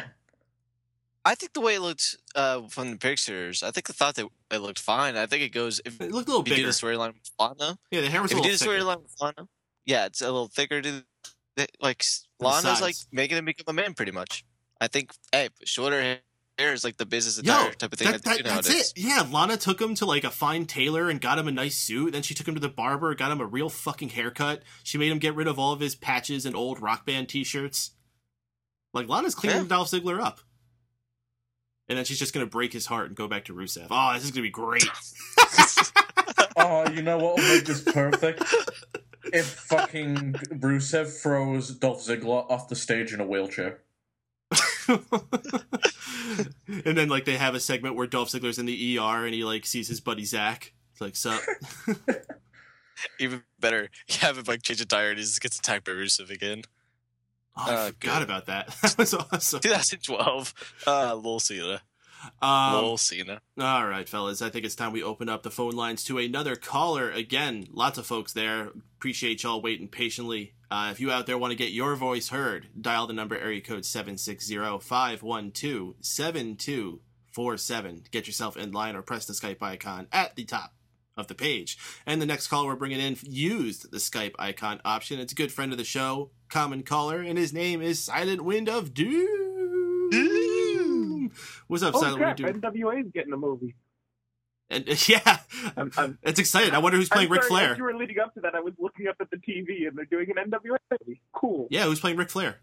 I think the way it looked uh, from the pictures, I think I thought that it looked fine. I think it goes if It looked a little you do bigger. the storyline with Lana. Yeah, the hair was If a you do little the thicker. storyline with Lana, yeah, it's a little thicker. To the, like Lana's sides. like making him become a man, pretty much. I think hey, shorter hair is like the business Yo, attire type of thing that, that, they that, do that's nowadays. it. Yeah, Lana took him to like a fine tailor and got him a nice suit. Then she took him to the barber, got him a real fucking haircut. She made him get rid of all of his patches and old rock band t-shirts. Like, Lana's cleaning Yeah. Dolph Ziggler up. And then she's just going to break his heart and go back to Rusev. Oh, this is going to be great. Oh, you know what will make this perfect? If fucking Rusev throws Dolph Ziggler off the stage in a wheelchair. And then, like, they have a segment where Dolph Ziggler's in the E R and he, like, sees his buddy Zach. It's like, sup? Even better, you have him like change a tire and he just gets attacked by Rusev again. Oh, I Uh, forgot good. about that. That was awesome. twenty twelve, uh, Lil Cena. Um, Lil Cena. All right, fellas. I think it's time we open up the phone lines to another caller. Again, lots of folks there. Appreciate y'all waiting patiently. Uh, if you out there want to get your voice heard, dial the number area code seven six zero, five one two, seven two four seven. Get yourself in line or press the Skype icon at the top of the page. And the next caller we're bringing in used the Skype icon option. It's a good friend of the show, common caller, and his name is Silent Wind of Doom. What's up, Oh Silent crap! Wind of Doom? N W A is getting a movie. And yeah, I'm, I'm, it's exciting. I wonder who's playing I'm Ric sorry, Flair. As you were leading up to that, I was looking up at the T V and they're doing an N W A movie. Cool. Yeah, who's playing Ric Flair?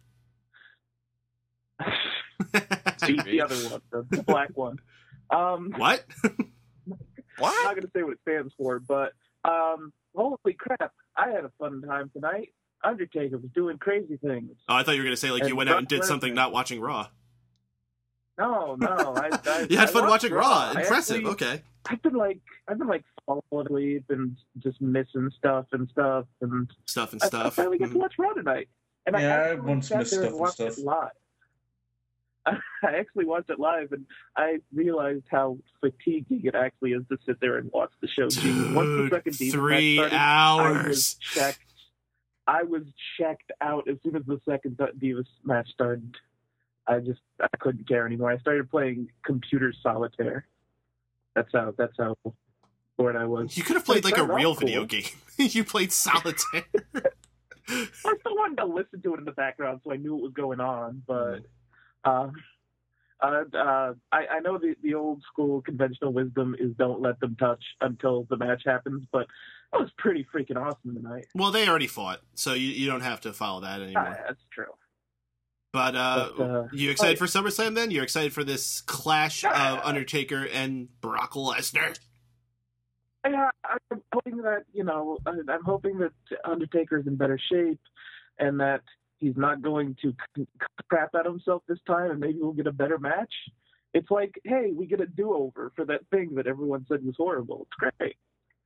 Beat the other one, the, the black one. Um, What? I'm What? not going to say what it stands for, but um, holy crap! I had a fun time tonight. Undertaker was doing crazy things. Oh, I thought you were gonna say like you And went out and Brock did something Lesnar. not watching Raw. No, no, I, I You had I fun watched watching Raw. I Impressive. actually- Okay. I've been like, I've been like falling asleep and just missing stuff and stuff, and Stuff and I, I stuff. finally get to Mhm. watch Raw tonight. And Yeah, I I actually once sat missed there stuff and and watched stuff. it live. I actually watched it live, and I realized how fatiguing it actually is to sit there and watch the show. Gee, Once the Dude, second Divas three match started, I was hours. checked. I was checked out as soon as the second Divas match started. I just I couldn't care anymore. I started playing computer solitaire. That's how that's how bored I was. You could have played like a Started off real cool. video game. You played solitaire. I still wanted to listen to it in the background, so I knew what was going on. But uh, uh, uh, I, I know the, the old school conventional wisdom is don't let them touch until the match happens. But that was pretty freaking awesome tonight. Well, they already fought, so you, you don't have to follow that Ah, anymore. that's true. But, uh, But, uh, you excited oh, for SummerSlam then? You're excited for this clash Yeah. of Undertaker and Brock Lesnar? Yeah, I'm hoping that you know, I- I'm hoping that Undertaker's in better shape, and that he's not going to c- crap at himself this time, and maybe we'll get a better match. It's like, hey, we get a do-over for that thing that everyone said was horrible. It's great.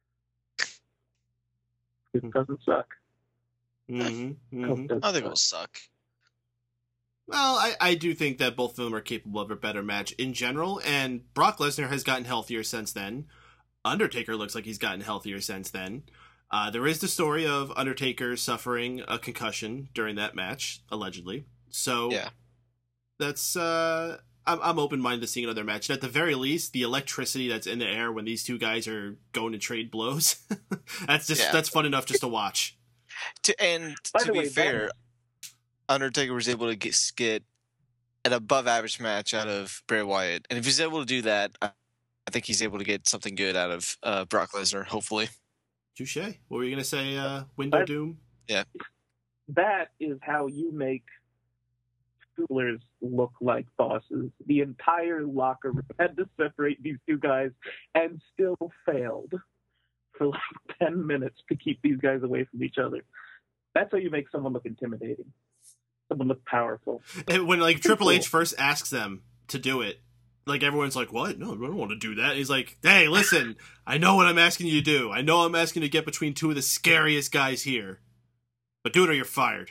It doesn't suck. Mm-hmm, Hope mm-hmm. it doesn't I think it suck. will suck. Well, I, I do think that both of them are capable of a better match in general, and Brock Lesnar has gotten healthier since then. Undertaker looks like he's gotten healthier since then. Uh, there is the story of Undertaker suffering a concussion during that match, allegedly. So Yeah. that's uh, I'm, I'm open-minded to seeing another match. And at the very least, the electricity that's in the air when these two guys are going to trade blows, that's just Yeah. that's fun enough just to watch. To, and By to the be way, that- fair, Undertaker was able to get, get an above-average match out of Bray Wyatt, and if he's able to do that, I, I think he's able to get something good out of uh, Brock Lesnar. Hopefully, Touche. What were you gonna say? Uh, Window I- Doom. That is how you make schoolers look like bosses. The entire locker room had to separate these two guys and still failed for like ten minutes to keep these guys away from each other. That's how you make someone look intimidating. Someone look powerful. And when like Triple H Cool. first asks them to do it, like everyone's like, "What? No, I don't want to do that." And he's like, "Hey, listen, I know what I'm asking you to do. I know I'm asking you to get between two of the scariest guys here, but do it or you're fired."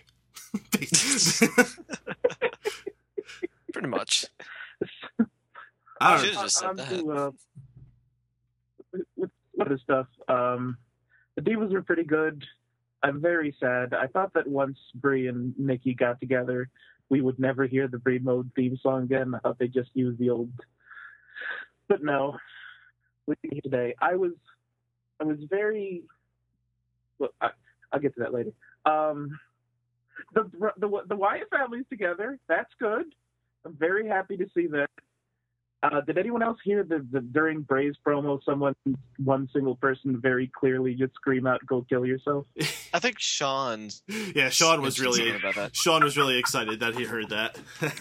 pretty much. I don't Should've know. just said On that. to, uh, with other stuff. Um, the Divas were pretty good. I'm very sad. I thought that once Brie and Nikki got together, we would never hear the Brie Mode theme song again. I thought they just used the old. But no, we here today. I was, I was very. Well, I, I'll get to that later. Um, the the the Wyatt family's together. That's good. I'm very happy to see that. Uh, did anyone else hear the, the during Bray's promo, someone, one single person, very clearly just scream out, "Go kill yourself"? I think Sean. Yeah, Sean was mentioned really something about that. Sean was really excited that he heard that.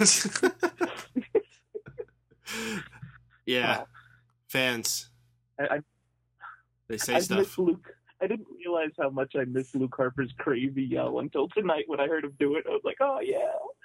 Yeah, Wow. fans I, I, they say I stuff. miss Luke. I didn't realize how much I miss Luke Harper's crazy yell until tonight when I heard him do it. I was like, "Oh yeah."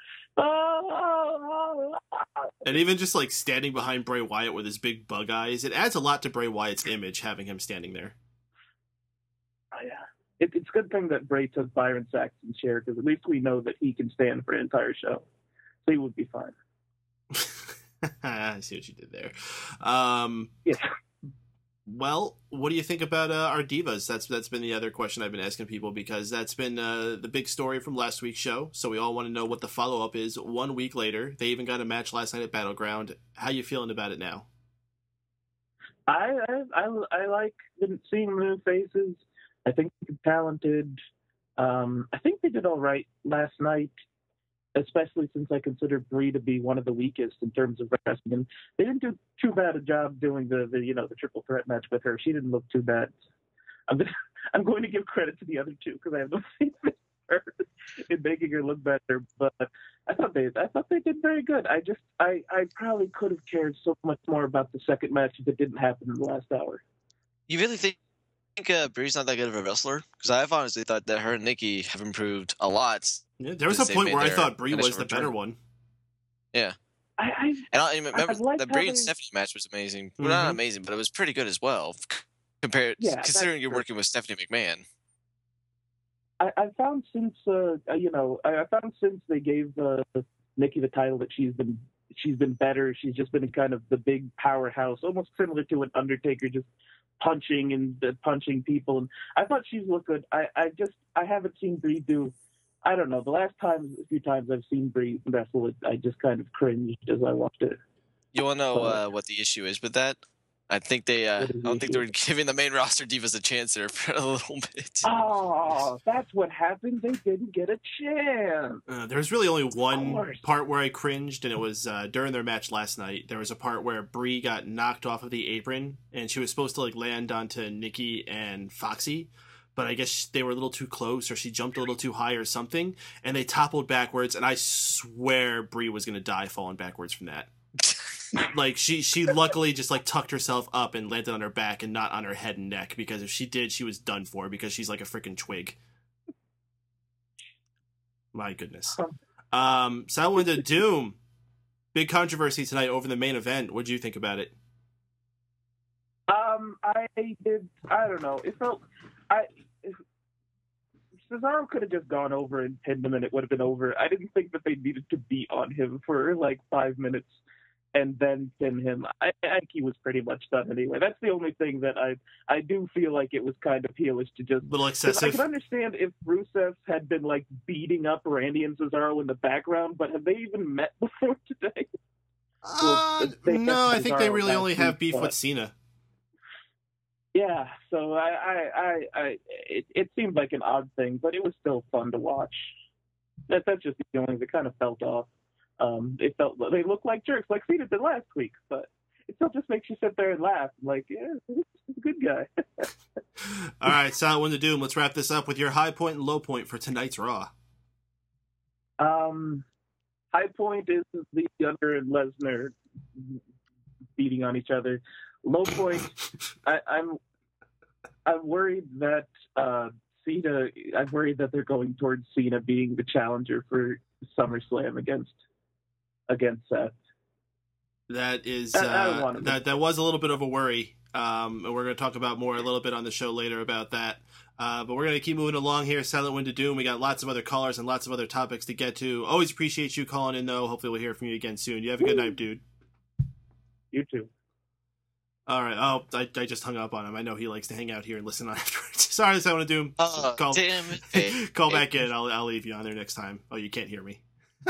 Oh, And even just like standing behind Bray Wyatt with his big bug eyes, it adds a lot to Bray Wyatt's image having him standing there. yeah. It, it's a good thing that Bray took Byron Saxton's chair because at least we know that he can stand for an entire show. So he would be fine. I see what you did there. Um, Yeah. well, what do you think about uh, our divas? That's that's been the other question I've been asking people because that's been uh, the big story from last week's show. So we all want to know what the follow up is. One week later, they even got a match last night at Battleground. How you feeling about it now? I I I, I like seeing new faces. I think they're talented. Um, I think they did all right last night, especially since I consider Brie to be one of the weakest in terms of wrestling. And they didn't do too bad a job doing the, the you know the triple threat match with her. She didn't look too bad. I'm gonna, I'm going to give credit to the other two because I have no faith in her in making her look better. But I thought they I thought they did very good. I just I, I probably could have cared so much more about the second match if it didn't happen in the last hour. You really think think uh, Brie's not that good of a wrestler? Because I've honestly thought that her and Nikki have improved a lot. Yeah, there was a They point made where I their thought Brie was initial the better return. one. Yeah. I, I And I, remember I like the how Brie and they- Stephanie match was amazing. Well, not Mhm. amazing, but it was pretty good as well. Compared, Yeah, that's considering you're true. working with Stephanie McMahon. I, I found since uh, uh, you know I, I found since they gave uh, Nikki the title that she's been she's been better. She's just been kind of the big powerhouse, almost similar to an Undertaker, just punching and uh, punching people. And I thought she's looked good. I, I just I haven't seen Brie do. I don't know. The last time, a few times I've seen Brie wrestle, it, I just kind of cringed as I watched it. You want to know Uh, uh, what the issue is with that? I think they. Uh, I What is the don't think issue? they were giving the main roster divas a chance there for a little bit. Oh, that's what happened. They didn't get a chance. Uh, there was really only one course. part where I cringed, and it was uh, during their match last night. There was a part where Brie got knocked off of the apron, and she was supposed to like land onto Nikki and Foxy, but I guess they were a little too close, or she jumped a little too high, or something, and they toppled backwards. And I swear Brie was going to die falling backwards from that. Like she she luckily just like tucked herself up and landed on her back and not on her head and neck, because if she did, she was done for, because she's like a freaking twig. My goodness. Um, Silent Wind of Doom. Big controversy tonight over the main event. What did you think about it? Um, I did. I don't know. It felt. I. Cesaro could have just gone over and pinned him, and it would have been over. I didn't think that they needed to beat on him for like five minutes and then pin him. I, I think he was pretty much done anyway. That's the only thing that I I do feel like it was kind of heelish to just. A little excessive. I can understand if Rusev had been like beating up Randy and Cesaro in the background, but have they even met before today? Uh, well, no, I think they really only have beef but... with Cena. Yeah, so I, I, I, I it, it seemed like an odd thing, but it was still fun to watch. That, that's just the only thing that kind of felt off. Um, it felt they looked like jerks, like Cena did last week, but it still just makes you sit there and laugh. Like, yeah, he's a good guy. All right, Silent Wind of Doom. Let's wrap this up with your high point and low point for tonight's Raw. Um, high point is the Undertaker and Lesnar beating on each other. Low point, I, I'm I'm worried that uh, Cena. I'm worried that they're going towards Cena being the challenger for SummerSlam against against Seth. That is I, I uh, that that was a little bit of a worry. Um, and we're going to talk about more a little bit on the show later about that. Uh, but we're going to keep moving along here. Silent Wind of Doom. We got lots of other callers and lots of other topics to get to. Always appreciate you calling in, though. Hopefully we'll hear from you again soon. You have a good night, dude. You too. All right. Oh, I, I just hung up on him. I know he likes to hang out here and listen on afterwards. Sorry, that's what I want to do. Oh, call, damn it. call back in. I'll, I'll leave you on there next time. Oh, you can't hear me.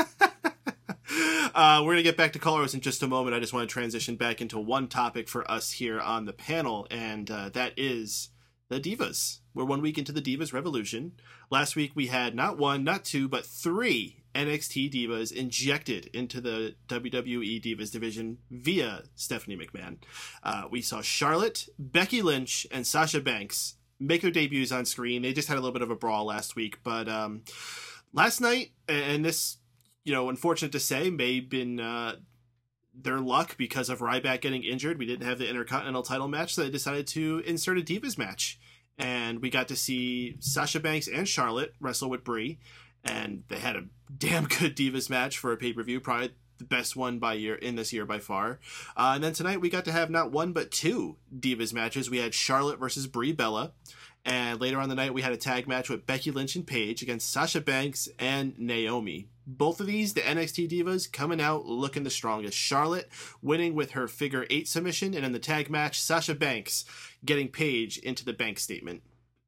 uh, we're going to get back to callers in just a moment. I just want to transition back into one topic for us here on the panel, and uh, that is the Divas. We're one week into the Divas Revolution. Last week we had not one, not two, but three N X T Divas injected into the W W E Divas division via Stephanie McMahon. Uh, we saw Charlotte, Becky Lynch, and Sasha Banks make their debuts on screen. They just had a little bit of a brawl last week, but um, last night, and this, you know, unfortunate to say, may have been uh, their luck because of Ryback getting injured. We didn't have the Intercontinental title match, so they decided to insert a Divas match. And we got to see Sasha Banks and Charlotte wrestle with Brie. And they had a damn good Divas match for a pay-per-view, probably the best one by year in this year by far. Uh, and then tonight we got to have not one but two Divas matches. We had Charlotte versus Brie Bella, and later on the night we had a tag match with Becky Lynch and Paige against Sasha Banks and Naomi. Both of these, the N X T Divas, coming out looking the strongest. Charlotte winning with her figure eight submission, and in the tag match, Sasha Banks getting Paige into the bank statement.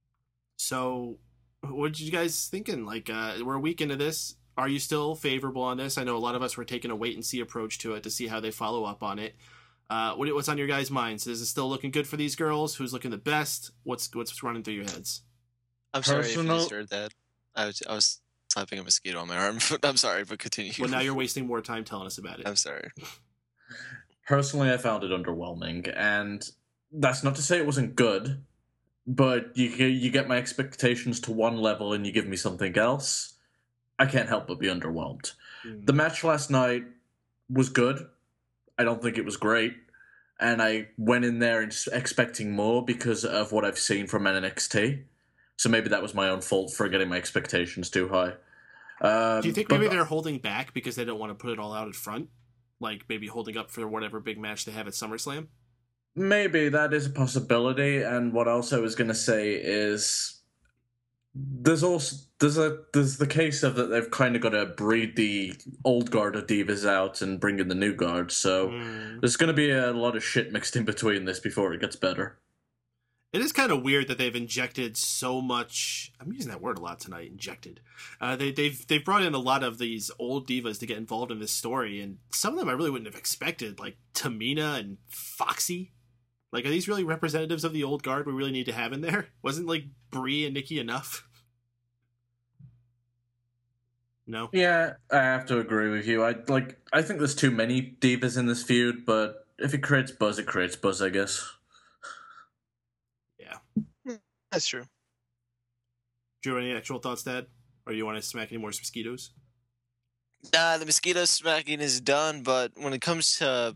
So what did you guys thinking? Like, uh, we're a week into this. Are you still favorable on this? I know a lot of us were taking a wait and see approach to it to see how they follow up on it. Uh, what, what's on your guys' minds? Is it still looking good for these girls? Who's looking the best? What's what's running through your heads? I'm sorry Personal... if you just heard that. I was I was slapping a mosquito on my arm. I'm sorry, but continue. Well, now you're wasting more time telling us about it. I'm sorry. Personally, I found it underwhelming, and that's not to say it wasn't good. But you you get my expectations to one level and you give me something else, I can't help but be underwhelmed. Mm. The match last night was good. I don't think it was great. And I went in there expecting more because of what I've seen from N X T. So maybe that was my own fault for getting my expectations too high. Um, Do you think maybe but, they're holding back because they don't want to put it all out in front? Like maybe holding up for whatever big match they have at SummerSlam? Maybe that is a possibility, and what else I was going to say is there's also there's a there's the case of that they've kind of got to breed the old guard of divas out and bring in the new guard, so mm. there's going to be a lot of shit mixed in between this before it gets better. It is kind of weird that they've injected so much. I'm using that word a lot tonight. Injected. Uh, they, they've they've brought in a lot of these old divas to get involved in this story, and some of them I really wouldn't have expected, like Tamina and Foxy. Like, are these really representatives of the old guard we really need to have in there? Wasn't, like, Brie and Nikki enough? No? Yeah, I have to agree with you. I like. I think there's too many divas in this feud, but if it creates buzz, it creates buzz, I guess. Yeah. That's true. Drew, any actual thoughts, Dad? Or you want to smack any more mosquitoes? Uh, the mosquito smacking is done, but when it comes to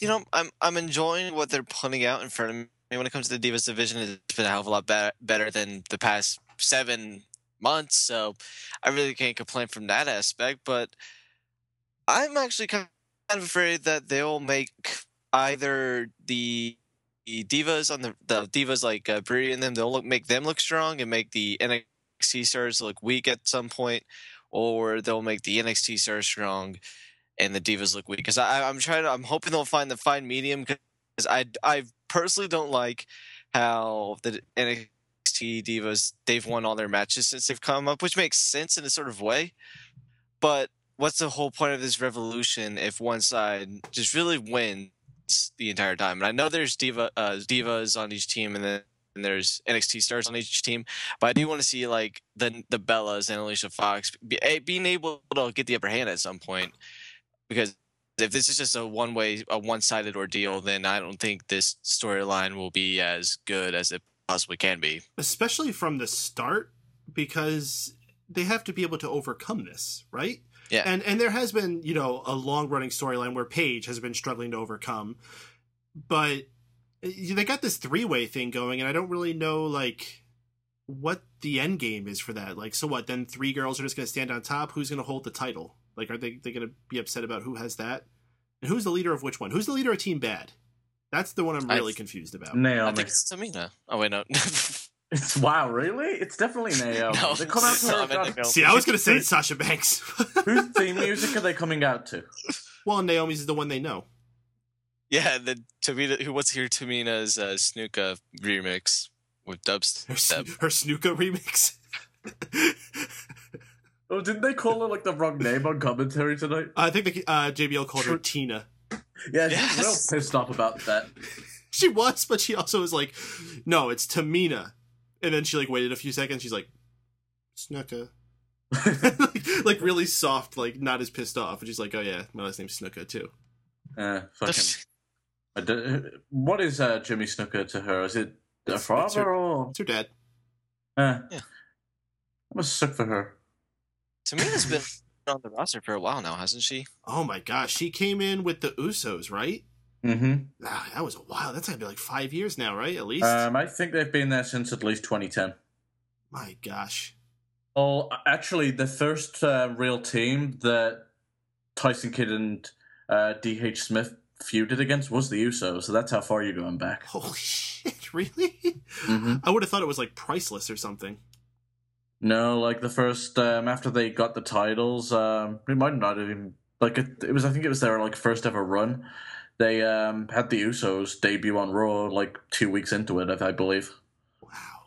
you know, I'm I'm enjoying what they're putting out in front of me. When it comes to the Divas division, it's been a hell of a lot better better than the past seven months. So I really can't complain from that aspect. But I'm actually kind of afraid that they'll make either the, the divas on the the divas like uh, Brie and them, they'll look, make them look strong and make the N X T stars look weak at some point, or they'll make the N X T stars strong and the divas look weak. Because I I'm trying to, I'm hoping they'll find the fine medium. Because I I personally don't like how the N X T divas, they've won all their matches since they've come up, which makes sense in a sort of way. But what's the whole point of this revolution if one side just really wins the entire time? And I know there's diva uh, divas on each team, and then and there's N X T stars on each team, but I do want to see like the the Bellas and Alicia Fox be, being able to get the upper hand at some point. Because if this is just a one way, a one sided ordeal, then I don't think this storyline will be as good as it possibly can be. Especially from the start, because they have to be able to overcome this, right? Yeah. And and there has been, you know, a long running storyline where Paige has been struggling to overcome, but they got this three way thing going, and I don't really know like what the end game is for that. Like, so what? Then three girls are just going to stand on top. Who's going to hold the title? Like, are they they going to be upset about who has that? And who's the leader of which one? Who's the leader of Team Bad? That's the one I'm really I, confused about. Naomi. I think it's Tamina. Oh wait, no. It's wow, really? It's definitely Naomi. No, they come out to no, her. See, I was going to say it's Sasha Banks. Whose theme music are they coming out to? Well, Naomi's is the one they know. Yeah, the Tamina. Who what's here? Tamina's uh, Snuka remix with dubstep. Her, her Snuka remix. Oh, didn't they call her like the wrong name on commentary tonight? I think the, uh, J B L called her Tina. Yeah, she's Yes. real pissed off about that. She was, but she also was like, "No, it's Tamina." And then she like waited a few seconds. She's like, "Snuka," like, like really soft, like not as pissed off. And she's like, "Oh yeah, my last name's Snuka too." Uh, fucking. I don't, what is uh, Jimmy Snuka to her? Is it her It's- father it's her- or? It's her dad. Uh, Yeah. I must suck for her. Tamina's been on the roster for a while now, hasn't she? Oh my gosh, she came in with the Usos, right? Mm-hmm. Ah, that was a while. That's gonna be like five years now, right? At least. Um, I think they've been there since at least twenty ten. My gosh. Oh, actually, the first uh, real team that Tyson Kidd and uh, D H Smith feuded against was the Usos, so that's how far you're going back. Holy shit! Really? Mm-hmm. I would have thought it was like Priceless or something. No, like the first um, after they got the titles, um, it might not have even like it, it was. I think it was their like first ever run. They um, had the Usos debut on Raw like two weeks into it, I believe. Wow.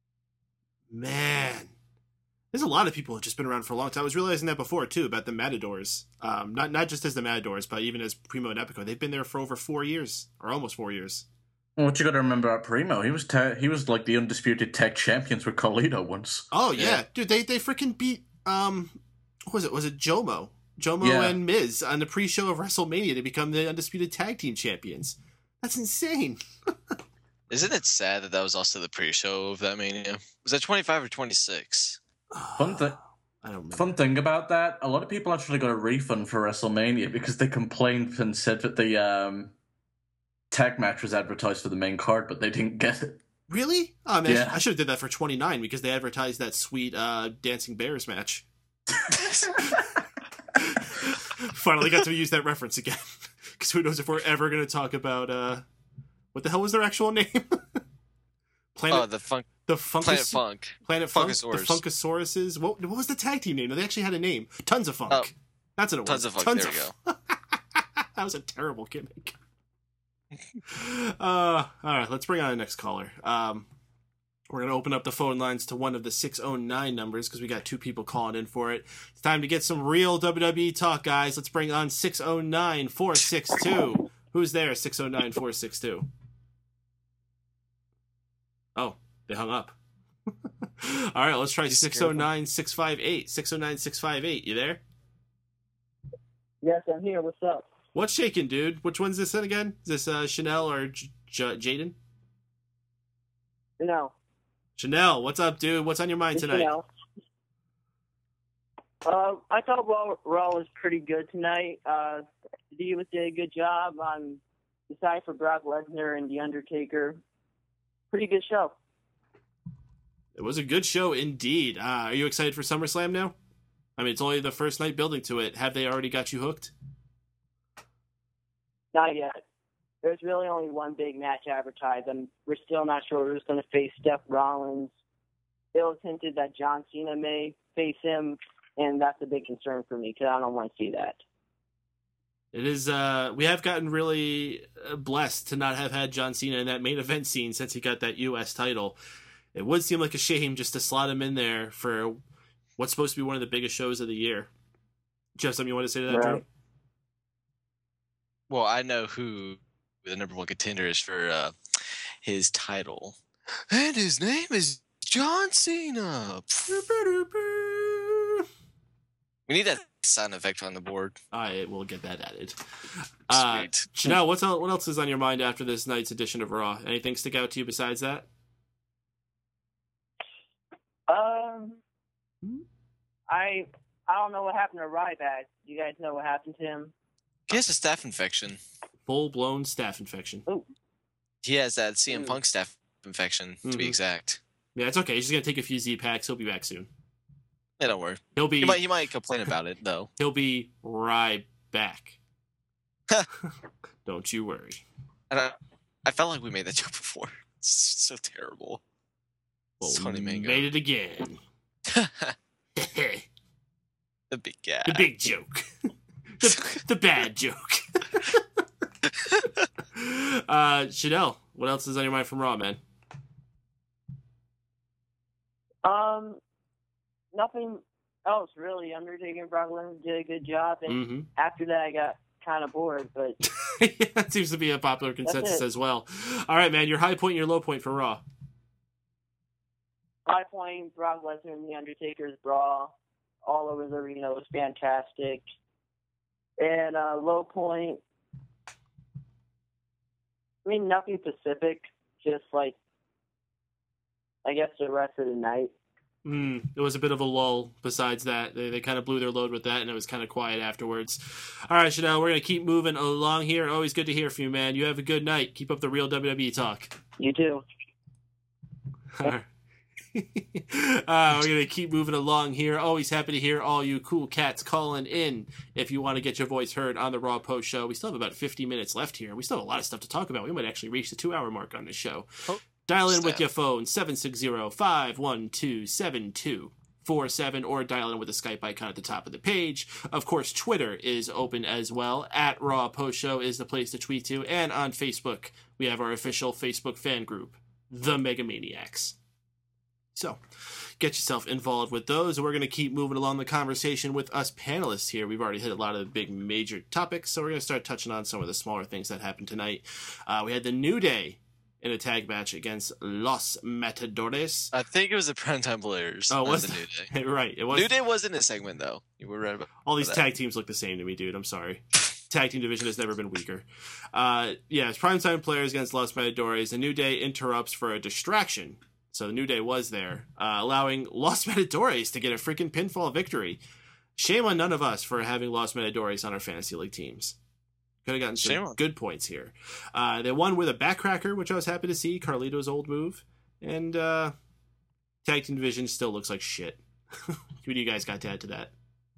Man. There's a lot of people who have just been around for a long time. I was realizing that before, too, about the Matadors. Um, not not just as the Matadors, but even as Primo and Epico. They've been there for over four years, or almost four years. Well, what you got to remember about Primo? He was te- he was like the undisputed tag champions with Carlito once. Oh, yeah. Yeah. Dude, they, they freaking beat, um, what was it? Was it Jomo? Jomo Yeah. and Miz on the pre-show of WrestleMania to become the undisputed tag team champions. That's insane. Isn't it sad that that was also the pre-show of that Mania? Was that twenty-five or twenty-six? Fun thing. I don't remember. Fun thing about that, a lot of people actually got a refund for WrestleMania because they complained and said that the um, tag match was advertised for the main card, but they didn't get it. Really? Oh, man, Yeah. I should have did that for twenty-nine because they advertised that sweet uh, Dancing Bears match. Finally got to use that reference again. Because who knows if we're ever going to talk about, uh, what the hell was their actual name? Planet, Oh, the funk, the Funkus, Planet Funk. Planet Funk, the Funkasaurus. Funkasauruses. What, what was the tag team name? They actually had a name. Tons of Funk. Oh. That's what it was. Tons of Funk, Tons there of we go. That was a terrible gimmick. uh, all right, let's bring on the next caller. Um, we're going to open up the phone lines to one of the six oh nine numbers because we got two people calling in for it. It's time to get some real W W E talk, guys. Let's bring on six oh nine, four six two. Who's there, six oh nine, four six two? Oh, they hung up. All right, let's try six oh nine, six five eight. six oh nine, six five eight. You there? Yes, I'm here. What's up? What's shaking, dude? Which one's this in again? Is this uh, Chanel or J- J- Jaden? No. Chanel, what's up, dude? What's on your mind It's tonight? Chanel. Uh, I thought Raw, Raw was pretty good tonight. Uh, the Divas did a good job on aside for Brock Lesnar and The Undertaker, pretty good show. It was a good show indeed. Uh, are you excited for SummerSlam now? I mean, it's only the first night building to it. Have they already got you hooked? Not yet. There's really only one big match advertised, and we're still not sure who's going to face Seth Rollins. It was hinted that John Cena may face him, and that's a big concern for me because I don't want to see that. It is, uh, we have gotten really blessed to not have had John Cena in that main event scene since he got that U S title. It would seem like a shame just to slot him in there for what's supposed to be one of the biggest shows of the year. Do you have something you want to say to that, Right. Drew? Well, I know who the number one contender is for uh, his title. And his name is John Cena. We need that sound effect on the board. I will get that added. Uh, Sweet. Chanel, what's el- what else is on your mind after this night's edition of Raw? Anything stick out to you besides that? Um, I I don't know what happened to Ryback. You guys know what happened to him? He has a staph infection. Full-blown staph infection. He has that C M Mm. Punk staph infection, to Mhm. be exact. Yeah, it's okay. He's just going to take a few Z-Packs. He'll be back soon. Yeah, don't worry. He'll be He might, he might complain about it, though. he'll be right back. Don't you worry. And I, I felt like we made that joke before. It's so terrible. Well, Sonny we Mango. made it again. The big guy. The big joke. the, the bad joke. uh, Chanel, what else is on your mind from Raw, man? Um, nothing else really. Undertaker and Brock Lesnar did a good job, and Mm-hmm. after that, I got kind of bored. But Yeah, that seems to be a popular consensus it. as well. All right, man, your high point and your low point for Raw. high point, Brock Lesnar and The Undertaker's brawl all over the arena was fantastic. And uh, low point, I mean, nothing specific, just like, I guess the rest of the night. Mm, it was a bit of a lull besides that. They, they kind of blew their load with that, and it was kind of quiet afterwards. All right, Chanel, we're going to keep moving along here. Always good to hear from you, man. You have a good night. Keep up the real W W E talk. You too. All right. uh, we're going to keep moving along here. Always happy to hear all you cool cats calling in if you want to get your voice heard on the Raw Post Show. We still have about fifty minutes left here. We still have a lot of stuff to talk about. We might actually reach the two-hour mark on this show. Oh, Dial in snap. with your phone, seven six zero, five one two, seven two four seven, or dial in with the Skype icon at the top of the page. Of course, Twitter is open as well. At Raw Post Show is the place to tweet to. And on Facebook, we have our official Facebook fan group, The Megamaniacs. So, get yourself involved with those. We're going to keep moving along the conversation with us panelists here. We've already hit a lot of the big major topics, so we're going to start touching on some of the smaller things that happened tonight. Uh, we had the New Day in a tag match against Los Matadores. I think it was the Primetime Players. Oh, not was the New Day. right. It was. New Day wasn't a segment, though. You were right about All these that. tag teams look the same to me, dude. I'm sorry. Tag team division has never been weaker. Uh, yeah, it's Primetime Players against Los Matadores. The New Day interrupts for a distraction. So the New Day was there, uh, allowing Los Matadores to get a freaking pinfall victory. Shame on none of us for having Los Matadores on our fantasy league teams. Could have gotten Shame some on- good points here. Uh, they won with a backcracker, which I was happy to see. Carlito's old move. And uh, tag team division still looks like shit. What do you guys got to add to that?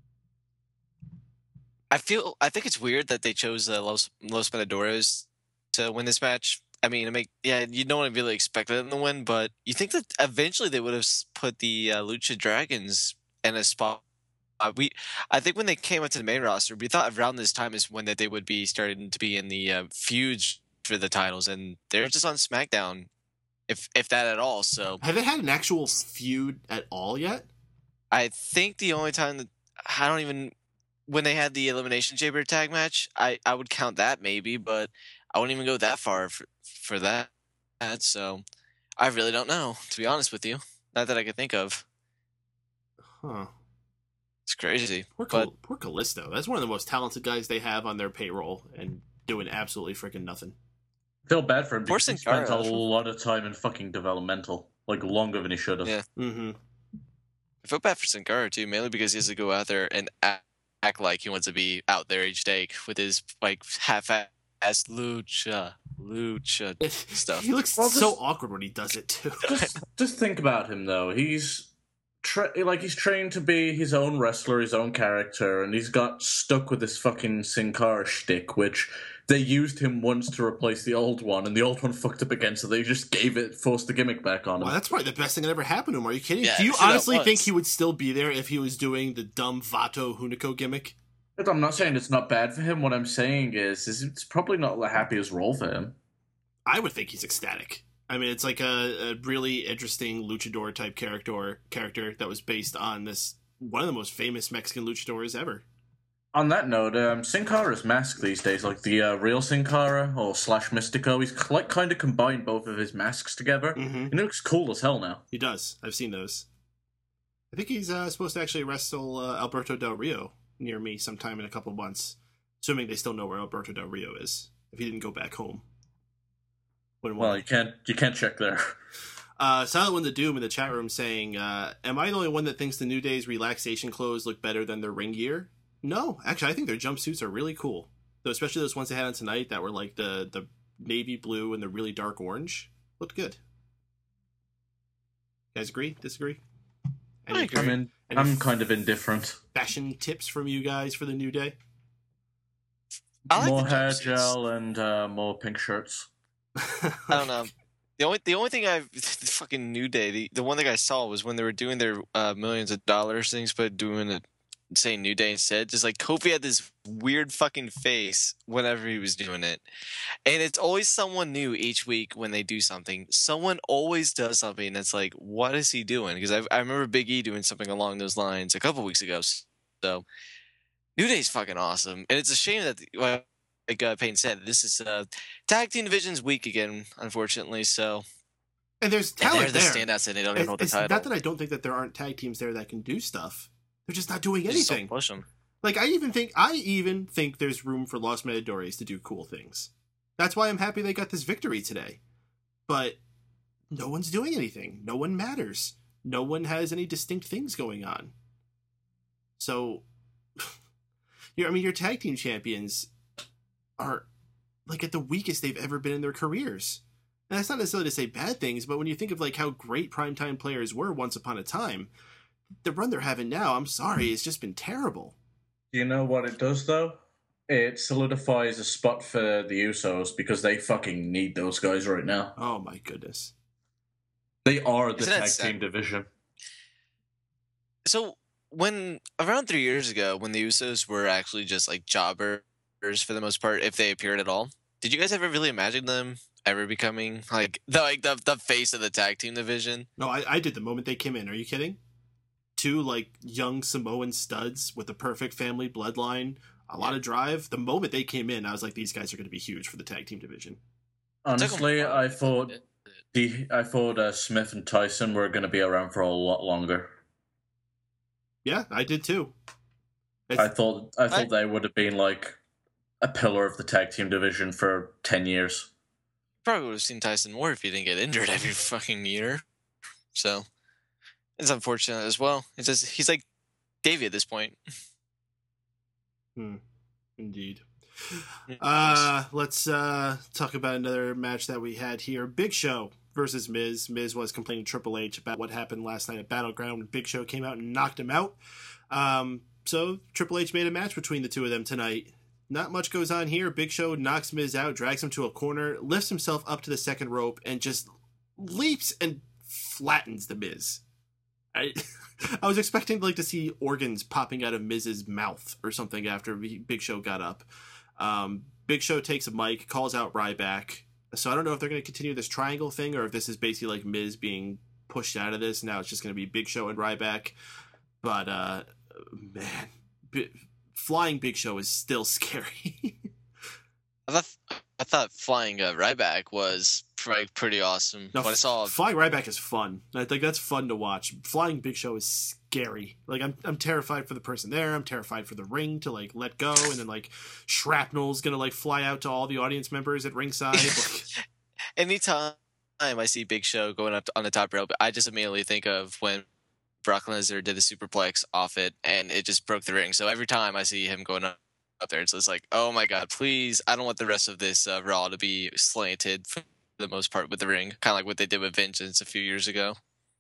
I feel. I think it's weird that they chose uh, Los Los Matadores to win this match. I mean, I make yeah, you don't really expect them to win, but you think that eventually they would have s- put the uh, Lucha Dragons in a spot. Uh, we, I think when they came up to the main roster, we thought around this time is when that they would be starting to be in the uh, feuds for the titles, and they're just on SmackDown, if if that at all. So Have they had an actual feud at all yet? I think the only time that I don't even when they had the Elimination Chamber tag match, I I would count that maybe, but I wouldn't even go that far for for that. So I really don't know, to be honest with you. Not that I could think of. Huh. It's crazy. Poor, But Cal- poor Callisto. That's one of the most talented guys they have on their payroll and doing absolutely freaking nothing. Feel bad for him Poor because he Sin Cara. spent a lot of time in fucking developmental, like longer than he should have. Yeah. Mm-hmm. I feel bad for Sin Cara too, mainly because he has to go out there and act, act like he wants to be out there each day with his like half-ass as lucha, lucha stuff. He looks Well, so just- awkward when he does it too. Just, just think about him though. He's tra- like he's trained to be his own wrestler, his own character, and he's got stuck with this fucking Sin Cara shtick, which they used him once to replace the old one, and the old one fucked up again, so they just gave it, forced the gimmick back on him. Well, that's probably the best thing that ever happened to him. Are you kidding? Yeah, Do you I'm sure that honestly was. think he would still be there if he was doing the dumb Vato Hunico gimmick? But I'm not saying it's not bad for him. What I'm saying is, is it's probably not the happiest role for him. I would think he's ecstatic. I mean, it's like a, a really interesting luchador type character character that was based on this one of the most famous Mexican luchadors ever. On that note, um, Sin Cara's mask these days, like the uh, real Sin Cara or slash Mystico, he's cl- like kind of combined both of his masks together, Mm-hmm. and it looks cool as hell now. He does. I've seen those. I think he's uh, supposed to actually wrestle uh, Alberto Del Rio near me sometime in a couple months, assuming they still know where Alberto Del Rio is. If he didn't go back home. When Well, you can't you can't check there. Uh, Silent One the Doom in the chat room saying, uh, am I the only one that thinks the New Day's relaxation clothes look better than their ring gear? No, actually, I think their jumpsuits are really cool. Though, especially those ones they had on tonight that were like the, the navy blue and the really dark orange. Looked good. You guys agree? Disagree? Any, I mean, any I'm kind of indifferent. fashion tips from you guys for the New Day? I like More the hair jumpsuits. gel and uh, more pink shirts. I don't know. The only the only thing I've the fucking New Day, the, the one thing I saw was when they were doing their uh, millions of dollars things, but doing it saying New Day instead. Just like Kofi had this weird fucking face whenever he was doing it. And it's always someone new each week when they do something. Someone always does something that's like, what is he doing? Because I I remember Big E doing something along those lines a couple weeks ago. So New Day's fucking awesome. And it's a shame that well, like uh, Payne said, this is uh, tag team division's weak again, unfortunately. So And there's and talent they're the there. standouts, and they don't even It's, hold the it's title. not that I don't think that there aren't tag teams there that can do stuff. They're just not doing They just don't anything. push them. Like I even think I even think there's room for Los Matadores to do cool things. That's why I'm happy they got this victory today. But no one's doing anything. No one matters. No one has any distinct things going on. So, you're, I mean, your tag team champions are like at the weakest they've ever been in their careers. And that's not necessarily to say bad things, but when you think of like how great primetime players were once upon a time, the run they're having now, I'm sorry, it's just been terrible. You know what it does though? It solidifies a spot for the Usos because they fucking need those guys right now. Oh my goodness. They are the Isn't that tag sad? team division. So when around three years ago, when the Usos were actually just like jobbers for the most part, if they appeared at all, did you guys ever really imagine them ever becoming like the like the the face of the tag team division? No, I, I did the moment they came in. Are you kidding? Two like young Samoan studs with a perfect family bloodline, a lot of drive. The moment they came in, I was like, these guys are going to be huge for the tag team division. Honestly, I thought the I thought uh, Smith and Tyson were going to be around for a lot longer. Yeah, I did too. It's, I thought I thought I- they would have been like a pillar of the tag team division for ten years. Probably would have seen Tyson more if he didn't get injured every fucking year. So it's unfortunate as well. It's just he's like Davey at this point. Hmm, indeed. Uh, let's uh, talk about another match that we had here. Big Show versus Miz. Miz was complaining to Triple H about what happened last night at Battleground when Big Show came out and knocked him out. Um, so Triple H made a match between the two of them tonight. Not much goes on here. Big Show knocks Miz out, drags him to a corner, lifts himself up to the second rope, and just leaps and flattens the Miz. I, I was expecting like to see organs popping out of Miz's mouth or something after Big Show got up. Um, Big Show takes a mic, calls out Ryback. So I don't know if they're going to continue this triangle thing or if this is basically like Miz being pushed out of this. Now it's just going to be Big Show and Ryback. But, uh, man, B- flying Big Show is still scary. I thought I thought flying uh, Ryback was pretty, pretty awesome. No, when I saw flying Ryback is fun. I think that's fun to watch. Flying Big Show is scary. Like I'm, I'm terrified for the person there. I'm terrified for the ring to like let go, and then like shrapnel's gonna like fly out to all the audience members at ringside. Like, anytime I see Big Show going up on the top rope, I just immediately think of when Brock Lesnar did the superplex off it, and it just broke the ring. So every time I see him going up up there. It's just like, oh my god, please! I don't want the rest of this uh, Raw to be slanted for the most part with the ring, kind of like what they did with Vengeance a few years ago.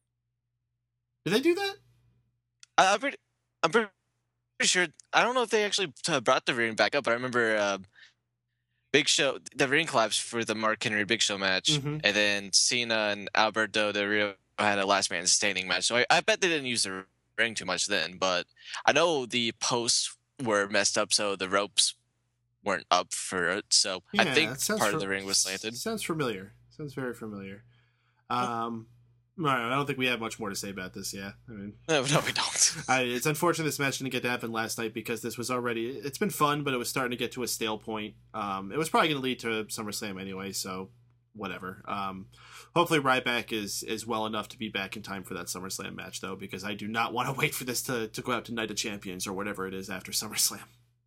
Did they do that? I, I'm pretty, I'm pretty sure. I don't know if they actually uh, brought the ring back up, but I remember uh, Big Show, the ring collapsed for the Mark Henry Big Show match, Mm-hmm. and then Cena and Alberto Del Rio had a last man standing match. So I, I bet they didn't use the ring too much then, but I know the posts were messed up, so the ropes weren't up for it. So Yeah, I think that sounds part fa- of the ring was slanted. Sounds familiar. Sounds very familiar. Um, all right, I don't think we have much more to say about this. Yeah, I mean, No, no, we don't. I, it's unfortunate this match didn't get to happen last night because this was already. It's been fun, but it was starting to get to a stale point. Um, it was probably going to lead to SummerSlam anyway, so whatever. Um, hopefully, Ryback is is well enough to be back in time for that SummerSlam match, though, because I do not want to wait for this to to go out to Night of Champions or whatever it is after SummerSlam.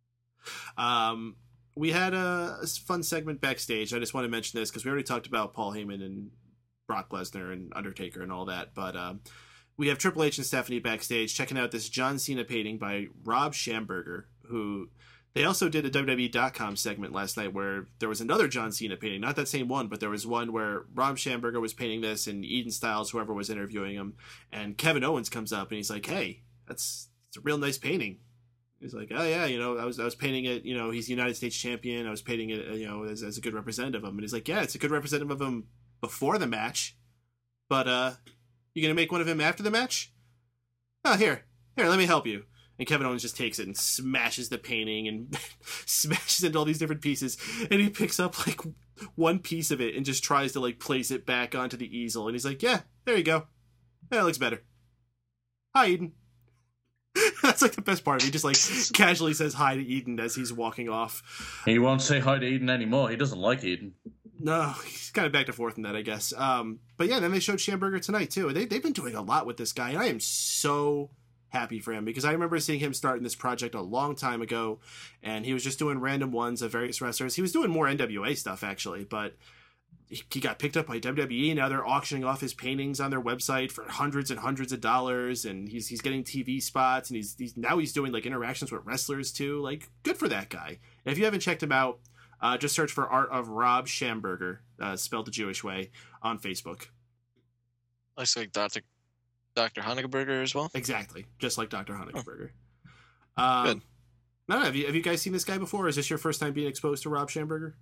Um, we had a, a fun segment backstage. I just want to mention this because we already talked about Paul Heyman and Brock Lesnar and Undertaker and all that, but um, we have Triple H and Stephanie backstage checking out this John Cena painting by Rob Schamberger, who they also did a W W E dot com segment last night where there was another John Cena painting, not that same one, but there was one where Rob Schamberger was painting this and Eden Styles, whoever was interviewing him, and Kevin Owens comes up and he's like, hey, that's, that's a real nice painting. He's like, oh yeah, you know, I was I was painting it, you know, he's the United States champion. I was painting it, you know, as, as a good representative of him. And he's like, yeah, it's a good representative of him before the match, but uh, you gonna make one of him after the match? Oh, here, here, let me help you. And Kevin Owens just takes it and smashes the painting and smashes into all these different pieces. And he picks up like one piece of it and just tries to like place it back onto the easel. And he's like, yeah, there you go. That looks better. Hi, Eden. That's like the best part. He just like casually says hi to Eden as he's walking off. He won't say hi to Eden anymore. He doesn't like Eden. No, he's kind of back and forth in that, I guess. Um, but yeah, then they showed Schamberger tonight too. They they've been doing a lot with this guy, and I am so happy for him because I remember seeing him start in this project a long time ago, and he was just doing random ones of various wrestlers. He was doing more N W A stuff actually, but he got picked up by W W E. Now they're auctioning off his paintings on their website for hundreds and hundreds of dollars, and he's he's getting T V spots, and he's, he's now he's doing like interactions with wrestlers too. Like, good for that guy. And if you haven't checked him out, uh, just search for Art of Rob Schamberger, uh, spelled the Jewish way, on Facebook. Looks like Doctor Doctor Honigberger as well. Exactly, just like Doctor Honigberger. Oh. Um, Good. No, no, have you have you guys seen this guy before? Or is this your first time being exposed to Rob Schamberger?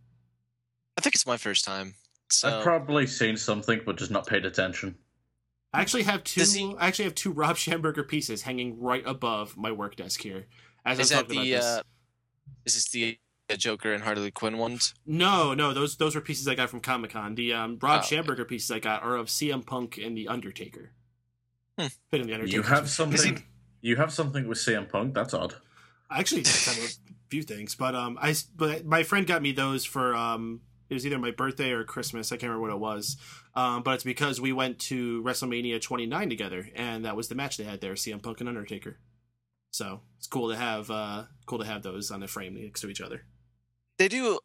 I think it's my first time. So I've probably seen something, but just not paid attention. I actually have two. Does he- I actually have two Rob Schamberger pieces hanging right above my work desk here. As is I'm that talking the about this. uh, is this the uh, Joker and Harley Quinn ones? No, no, those those were pieces I got from Comic Con. The um, Rob Oh, Schamberger pieces I got are of C M Punk and the Undertaker. Hmm. Hitting the Undertaker. You have something. You have something with C M Punk. That's odd. I actually kind of a few things, but um, I but my friend got me those for um. It was either my birthday or Christmas. I can't remember what it was. Um, but it's because we went to WrestleMania twenty-nine together, and that was the match they had there, C M Punk and Undertaker. So it's cool to have uh, cool to have those on a frame next to each other. They do.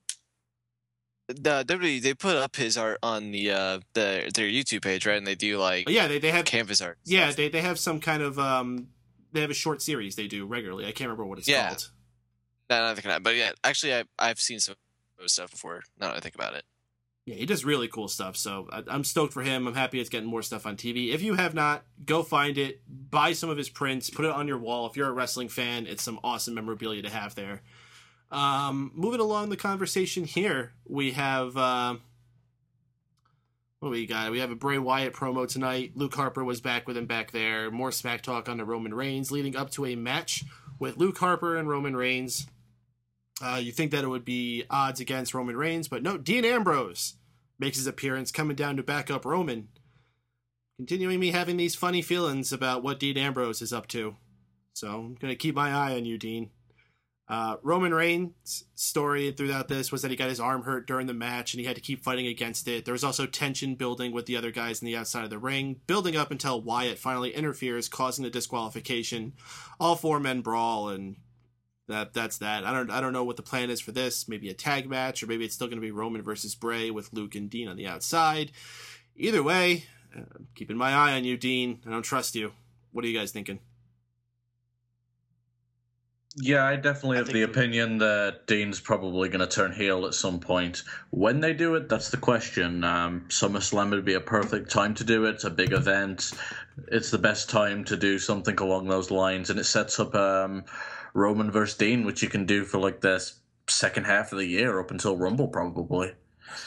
The W W E, they put up his art on the uh the their YouTube page, right? And they do like But yeah, they, they have canvas art. and yeah stuff. they they have some kind of um they have a short series they do regularly. I can't remember what it's Yeah. called. No, not thinking that, but yeah, actually, I I've seen some of his stuff before. Now that I think about it. Yeah, he does really cool stuff. So I, I'm stoked for him. I'm happy it's getting more stuff on T V. If you have not, go find it, buy some of his prints, put it on your wall. If you're a wrestling fan, it's some awesome memorabilia to have there. Um, moving along the conversation here, we have uh, what do we got? We have a Bray Wyatt promo tonight. Luke Harper was back with him back there. More smack talk on the Roman Reigns, leading up to a match with Luke Harper and Roman Reigns. Uh, you think that it would be odds against Roman Reigns, but no, Dean Ambrose makes his appearance, coming down to back up Roman. Continuing me having these funny feelings about what Dean Ambrose is up to. So I'm going to keep my eye on you, Dean. Uh, Roman Reigns' story throughout this was that he got his arm hurt during the match and he had to keep fighting against it. There was also tension building with the other guys on the outside of the ring, building up until Wyatt finally interferes, causing the disqualification. All four men brawl, and that that's that. I don't I don't know what the plan is for this. Maybe a tag match, or maybe it's still going to be Roman versus Bray with Luke and Dean on the outside. Either way, uh, I'm keeping my eye on you, Dean. I don't trust you. What are you guys thinking? Yeah, I definitely I have think the Luke- opinion that Dean's probably going to turn heel at some point. When they do it, that's the question. Um, SummerSlam would be a perfect time to do it. It's a big event. It's the best time to do something along those lines, and it sets up um, Roman versus Dean, which you can do for like the second half of the year up until Rumble, probably.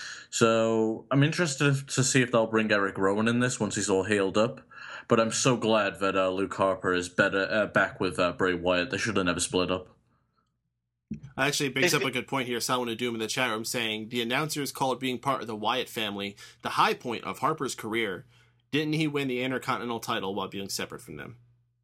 So I'm interested to see if they'll bring Eric Rowan in this once he's all healed up. But I'm so glad that uh, Luke Harper is better uh, back with uh, Bray Wyatt. They should have never split up. Actually, it brings up a good point here. Someone to Doom in the chat room saying the announcers called being part of the Wyatt family the high point of Harper's career. Didn't he win the Intercontinental title while being separate from them?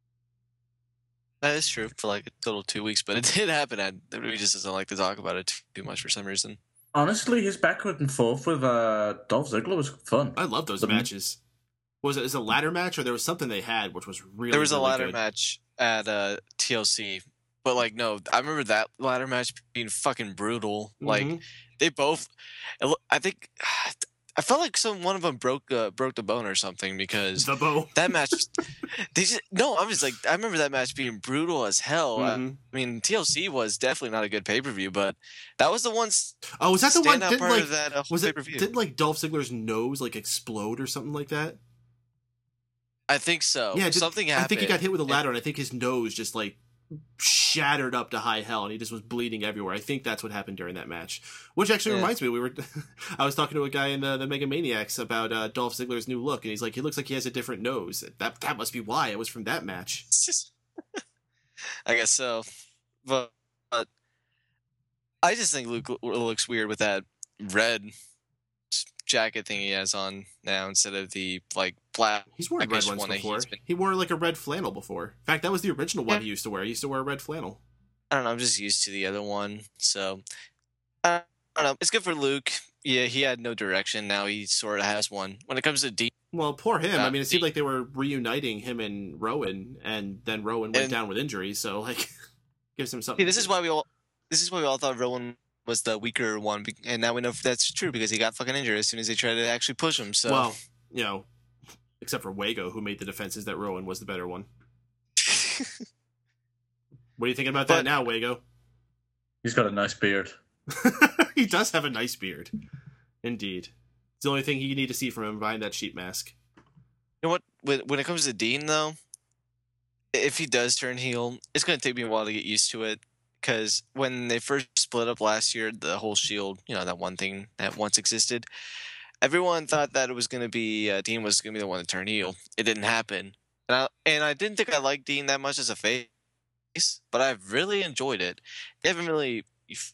That is true for like a total of two weeks, but it did happen. And we just doesn't like to talk about it too much for some reason. Honestly, his backward and forth with uh, Dolph Ziggler was fun. I love those But- matches. Was it, is it a ladder match or there was something they had which was really There was a really ladder good? match at uh, T L C, but like no, I remember that ladder match being fucking brutal. Like Mhm. they both, it lo- I think, I felt like some one of them broke uh, broke the bone or something because the bow. that match. They just, no, I was like, I remember that match being brutal as hell. I- Mhm. I mean, T L C was definitely not a good pay per view, but that was the one s- Oh, was that the one? standout Didn't part like of that uh, was pay it? per view. Didn't like Dolph Ziggler's nose like explode or something like that? I think so. Yeah, did- something I happened. think he got hit with a ladder, and I think his nose just like shattered up to high hell, and he just was bleeding everywhere. I think that's what happened during that match. Which actually Yeah. reminds me, we were I was talking to a guy in the, the Mega Maniacs about uh, Dolph Ziggler's new look, and he's like, he looks like he has a different nose. That that must be why it was from that match. It's just, I guess so, but, but I just think Luke lo- looks weird with that red s- jacket thing he has on now instead of the like black. He's worn red Blackish ones one that before. he's been- He wore like a red flannel before. In fact, that was the original one Yeah. he used to wear. He used to wear a red flannel. I don't know. I'm just used to the other one, so I don't know. It's good for Luke. Yeah, he had no direction. Now he sort of has one. When it comes to Dean, Well, poor him. I Uh, mean, it seemed the- like they were reuniting him and Rowan, and then Rowan went And- down with injury. So, like, gives him something. see, this is why we all this is why we all thought Rowan was the weaker one, be- and now we know if that's true because he got fucking injured as soon as they tried to actually push him. So Well, you know, except for Wago, who made the defenses that Rowan was the better one. What are you thinking about that But- now, Wago? He's got a nice beard. He does have a nice beard. Indeed. It's the only thing you need to see from him behind that sheet mask. You know what? When when it comes to Dean, though, if he does turn heel, it's going to take me a while to get used to it. Because when they first split up last year, the whole Shield, you know, that one thing that once existed, everyone thought that it was going to be uh, Dean was going to be the one to turn heel. It didn't happen, and I, and I didn't think I liked Dean that much as a face, but I've really enjoyed it. They haven't really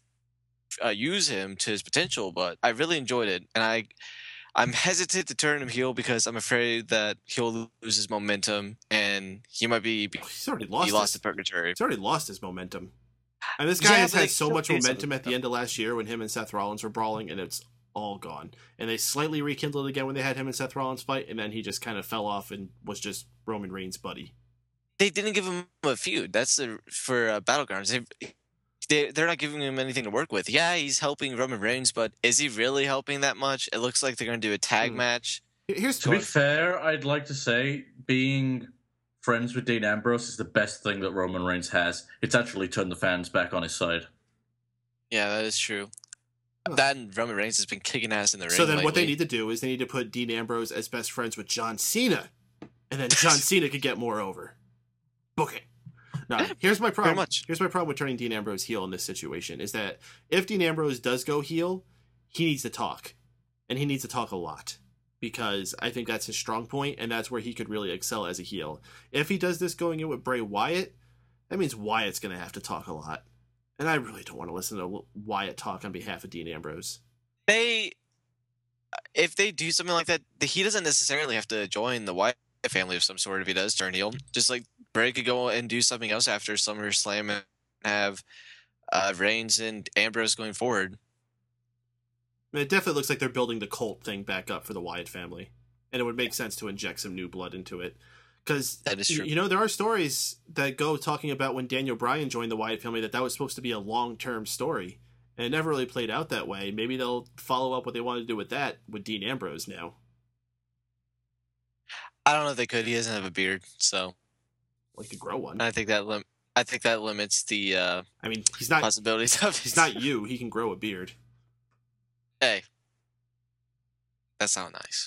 uh, used him to his potential, but I really enjoyed it, and I. I'm hesitant to turn him heel because I'm afraid that he'll lose his momentum and he might be He's already lost. he lost his, to purgatory. he's already lost his momentum. And this guy Yeah, has but had they so much showcase momentum him. at the end of last year when him and Seth Rollins were brawling, and it's all gone. And they slightly rekindled again when they had him and Seth Rollins fight, and then he just kind of fell off and was just Roman Reigns' buddy. They didn't give him a feud. That's the for uh, Battlegrounds. They, they they're not giving him anything to work with. Yeah, he's helping Roman Reigns, but is he really helping that much? It looks like they're going to do a tag Hmm. match. Here's To be fair, I'd like to say being friends with Dean Ambrose is the best thing that Roman Reigns has. It's actually turned the fans back on his side. Yeah, that is true. Huh. That and Roman Reigns has been kicking ass in the ring. So then what they lately. need to do is they need to put Dean Ambrose as best friends with John Cena. And then John Cena could get more over. Book it. Now, here's my problem. much. Here's my problem with turning Dean Ambrose heel in this situation is that if Dean Ambrose does go heel, he needs to talk. And he needs to talk a lot. Because I think that's his strong point, and that's where he could really excel as a heel. If he does this going in with Bray Wyatt, that means Wyatt's going to have to talk a lot. And I really don't want to listen to Wyatt talk on behalf of Dean Ambrose. They, if they do something like that, he doesn't necessarily have to join the Wyatt family of some sort if he does turn heel. Just like Bray could go and do something else after SummerSlam and have uh, Reigns and Ambrose going forward. I mean, it definitely looks like they're building the cult thing back up for the Wyatt family. And it would make sense to inject some new blood into it. Because, That is true. you know, there are stories that go talking about when Daniel Bryan joined the Wyatt family that that was supposed to be a long-term story. And it never really played out that way. Maybe they'll follow up what they want to do with that with Dean Ambrose now. I don't know if they could. He doesn't have a beard, so Like to grow one. I think that lim- I think that limits the uh, I mean, he's not possibilities of it. he's not you. He can grow a beard. Hey, that sounds nice.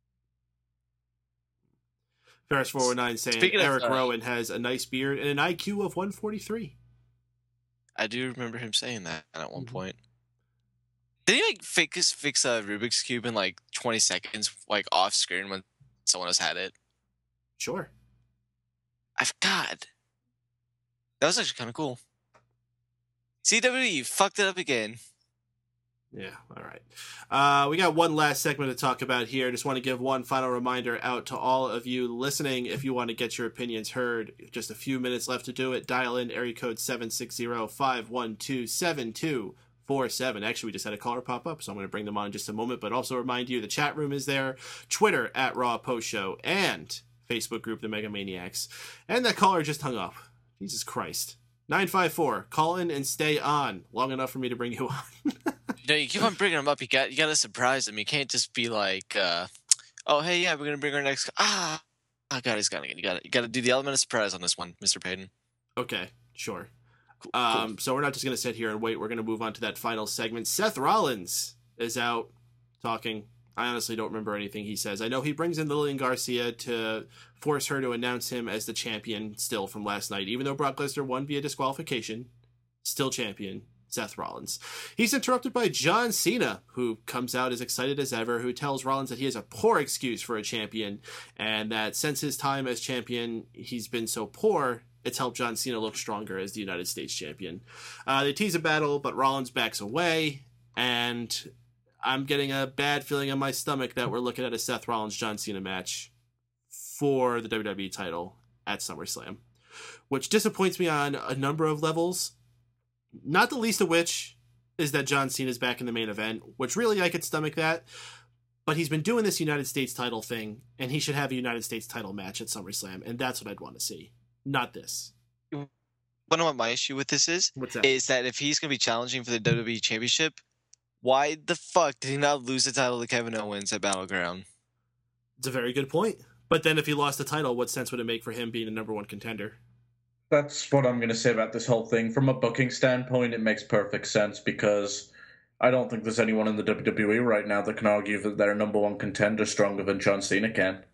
Ferris four oh nine saying Speaking of, Eric uh, Rowan has a nice beard and an I Q of one forty-three. I do remember him saying that at one Mhm. point. Did he like fix fix a Rubik's cube in like twenty seconds, like off screen when someone else had it? Sure. I forgot. That was actually kind of cool. C W E fucked it up again. Yeah, all right. Uh, we got one last segment to talk about here. Just want to give one final reminder out to all of you listening. If you want to get your opinions heard, just a few minutes left to do it. Dial in area code seven six zero, five one two, seven two four seven. Actually, we just had a caller pop up, so I'm going to bring them on in just a moment. But also remind you, the chat room is there. Twitter at Raw Post Show and Facebook group, The Mega Maniacs. And that caller just hung up. Jesus Christ. nine five four, call in and stay on long enough for me to bring you on. You know, you keep on bringing them up. You got you got to surprise them. You can't just be like, uh, "Oh, hey, yeah, we're gonna bring our next." Ah, oh God, he's got it. You got it. You got to do the element of surprise on this one, Mister Payton. Okay, sure. Cool, Um, cool. so we're not just going to sit here and wait. We're going to move on to that final segment. Seth Rollins is out talking. I honestly don't remember anything he says. I know he brings in Lillian Garcia to force her to announce him as the champion still from last night. Even though Brock Lesnar won via disqualification, still champion, Seth Rollins. He's interrupted by John Cena, who comes out as excited as ever, who tells Rollins that he has a poor excuse for a champion, and that since his time as champion, he's been so poor, it's helped John Cena look stronger as the United States champion. Uh, they tease a battle, but Rollins backs away, and I'm getting a bad feeling in my stomach that we're looking at a Seth Rollins-John Cena match for the W W E title at SummerSlam, which disappoints me on a number of levels, not the least of which is that John Cena's back in the main event, which really I could stomach that, but he's been doing this United States title thing, and he should have a United States title match at SummerSlam, and that's what I'd want to see, not this. One of what my issue with this is What's that? is that if he's going to be challenging for the W W E Championship, why the fuck did he not lose the title to Kevin Owens at Battleground? It's a very good point. But then if he lost the title, what sense would it make for him being the number one contender? That's what I'm going to say about this whole thing. From a booking standpoint, it makes perfect sense because I don't think there's anyone in the W W E right now that can argue that their number one contender stronger than John Cena can.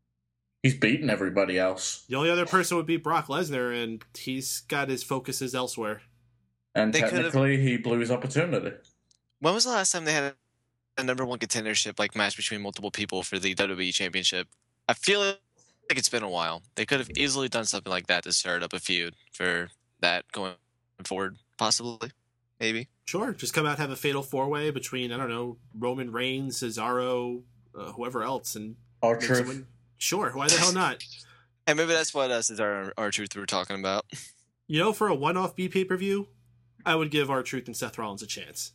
He's beaten everybody else. The only other person would be Brock Lesnar, and he's got his focuses elsewhere. And They could've- technically, he blew his opportunity. When was the last time they had a number one contendership like match between multiple people for the W W E Championship? I feel like it's been a while. They could have easily done something like that to start up a feud for that going forward, possibly, maybe. Sure, just come out, have a fatal four-way between, I don't know, Roman Reigns, Cesaro, uh, whoever else, and Our make truth. someone- Sure, why the hell not? And maybe that's what us is our our truth we were talking about. You know, for a one-off B pay-per-view, I would give R-Truth and Seth Rollins a chance.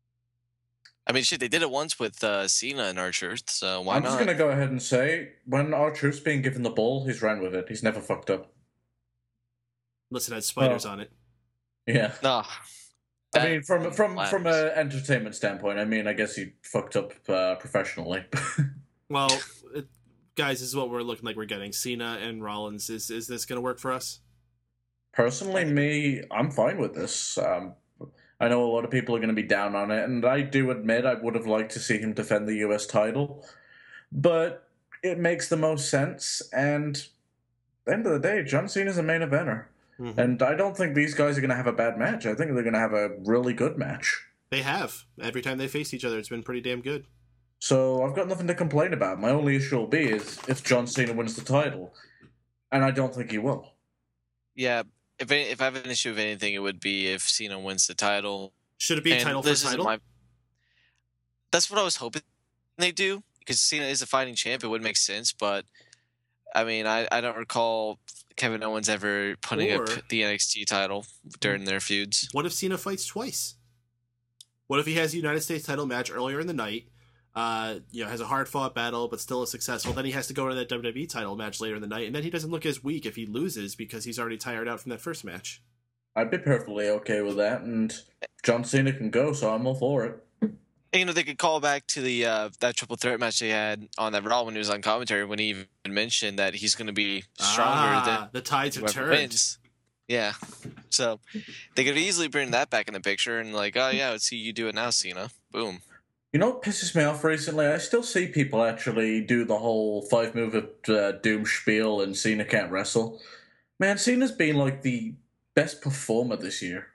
I mean, shit, they did it once with uh, Cena and our truth, so why I'm not? just going to go ahead and say, when our truth's being given the ball, he's ran with it. He's never fucked up. Unless it had spiders Oh. on it. Yeah. No. I mean, from from Ladders. from an entertainment standpoint, I mean, I guess he fucked up uh, professionally. Well, it, guys, this is what we're looking like we're getting. Cena and Rollins. Is is this going to work for us? Personally, me, I'm fine with this. Um, I know a lot of people are going to be down on it, and I do admit I would have liked to see him defend the U S title, but it makes the most sense, and at the end of the day, John Cena's a main eventer. Mhm. And I don't think these guys are going to have a bad match. I think they're going to have a really good match. They have. Every time they face each other, it's been pretty damn good. So I've got nothing to complain about. My only issue will be is if John Cena wins the title, and I don't think he will. Yeah, if any, if I have an issue with anything, it would be if Cena wins the title. Should it be And title for this isn't title? my- That's what I was hoping they do, because Cena is a fighting champ. It would make sense, but I mean, I, I don't recall Kevin Owens ever putting Or- up the N X T title during their feuds. What if Cena fights twice? What if he has a United States title match earlier in the night, uh, you know, has a hard-fought battle, but still is successful, then he has to go to that W W E title match later in the night, and then he doesn't look as weak if he loses because he's already tired out from that first match. I'd be perfectly okay with that, and John Cena can go, so I'm all for it. And, you know, they could call back to the uh, that triple threat match they had on that Raw when he was on commentary, when he even mentioned that he's going to be stronger ah, than the tides have whoever turned. wins. Yeah. So they could easily bring that back in the picture and like, oh yeah, let's see you do it now, Cena. Boom. You know what pisses me off recently? I still see people actually do the whole five move at uh, Doom spiel and Cena can't wrestle. Man, Cena's been like the best performer this year.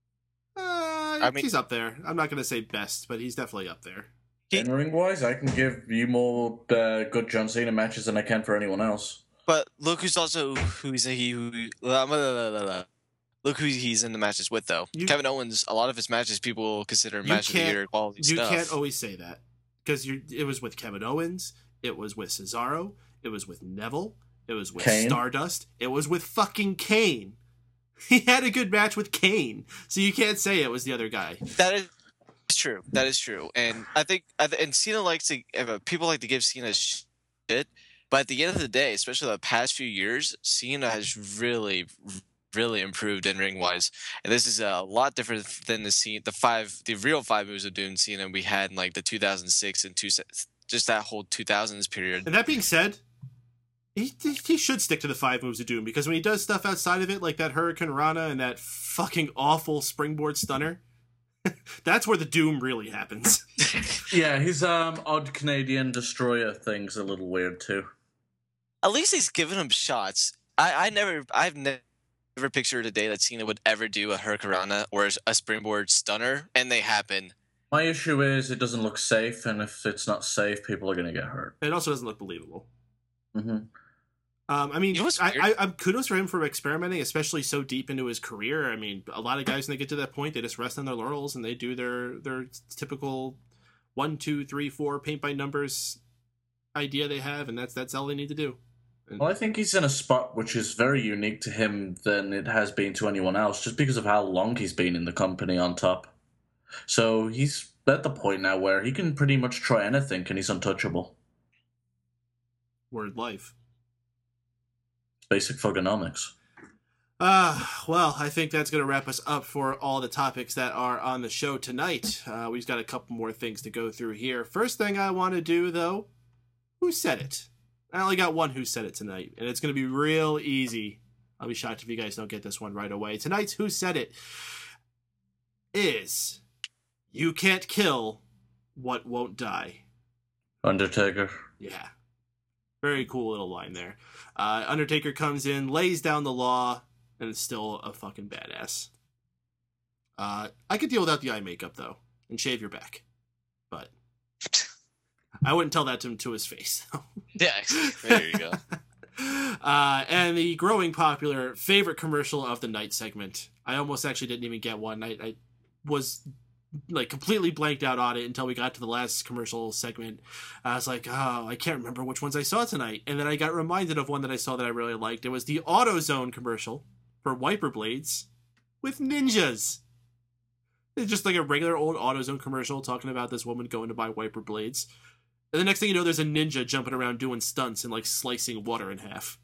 Uh, I mean- he's up there. I'm not going to say best, but he's definitely up there. He- In ring wise, I can give you more uh, good John Cena matches than I can for anyone else. But look who's also who's he who blah, blah, blah, blah, blah. Look who he's in the matches with though. You- Kevin Owens, a lot of his matches people consider You match of the can't- year quality You stuff. can't always say that because it was with Kevin Owens, it was with Cesaro, it was with Neville, it was with Kane. Stardust, it was with fucking Kane. He had a good match with Kane, so you can't say it was the other guy. That is true. That is true. And I think, I th- and Cena likes to, uh, people like to give Cena shit, but at the end of the day, especially the past few years, Cena has really, really improved in ring wise. And this is a lot different than the scene, the five, the real five moves of Doom Cena we had in like the two thousand six and two, just that whole two thousands period. And that being said, he he should stick to the five moves of Doom because when he does stuff outside of it, like that Hurricane Rana and that fucking awful springboard stunner, that's where the Doom really happens. Yeah, his um, odd Canadian destroyer thing's a little weird too. At least he's given him shots. I, I never, I've ne- never pictured a day that Cena would ever do a Hurricanrana or a springboard stunner, and they happen. My issue is it doesn't look safe, and if it's not safe, people are going to get hurt. It also doesn't look believable. Mm-hmm. Um, I mean, You know what's I, weird? I, I'm kudos for him for experimenting, especially so deep into his career. I mean, a lot of guys when they get to that point, they just rest on their laurels and they do their their typical one, two, three, four paint by numbers idea they have, and that's that's all they need to do. And Well, I think he's in a spot which is very unique to him than it has been to anyone else, just because of how long he's been in the company on top. So he's at the point now where he can pretty much try anything, and he's untouchable. word life. Basic fugonomics. Ah, well, I think that's going to wrap us up for all the topics that are on the show tonight. Uh, we've got a couple more things to go through here. First thing I want to do, though, who said it? I only got one who said it tonight, and it's going to be real easy. I'll be shocked if you guys don't get this one right away. Tonight's Who Said It is you can't kill what won't die. Undertaker. Yeah. Very cool little line there. Uh, Undertaker comes in, lays down the law, and is still a fucking badass. Uh, I could deal without the eye makeup, though, and shave your back. But I wouldn't tell that to him to his face. Yeah, there you go. Uh, and the growing popular favorite commercial of the night segment. I almost actually didn't even get one. I, I was like completely blanked out on it until we got to the last commercial segment. I was like, oh, I can't remember which ones I saw tonight. And then I got reminded of one that I saw that I really liked. It was the AutoZone commercial for wiper blades with ninjas. It's just like a regular old AutoZone commercial talking about this woman going to buy wiper blades. And the next thing you know, there's a ninja jumping around doing stunts and like slicing water in half.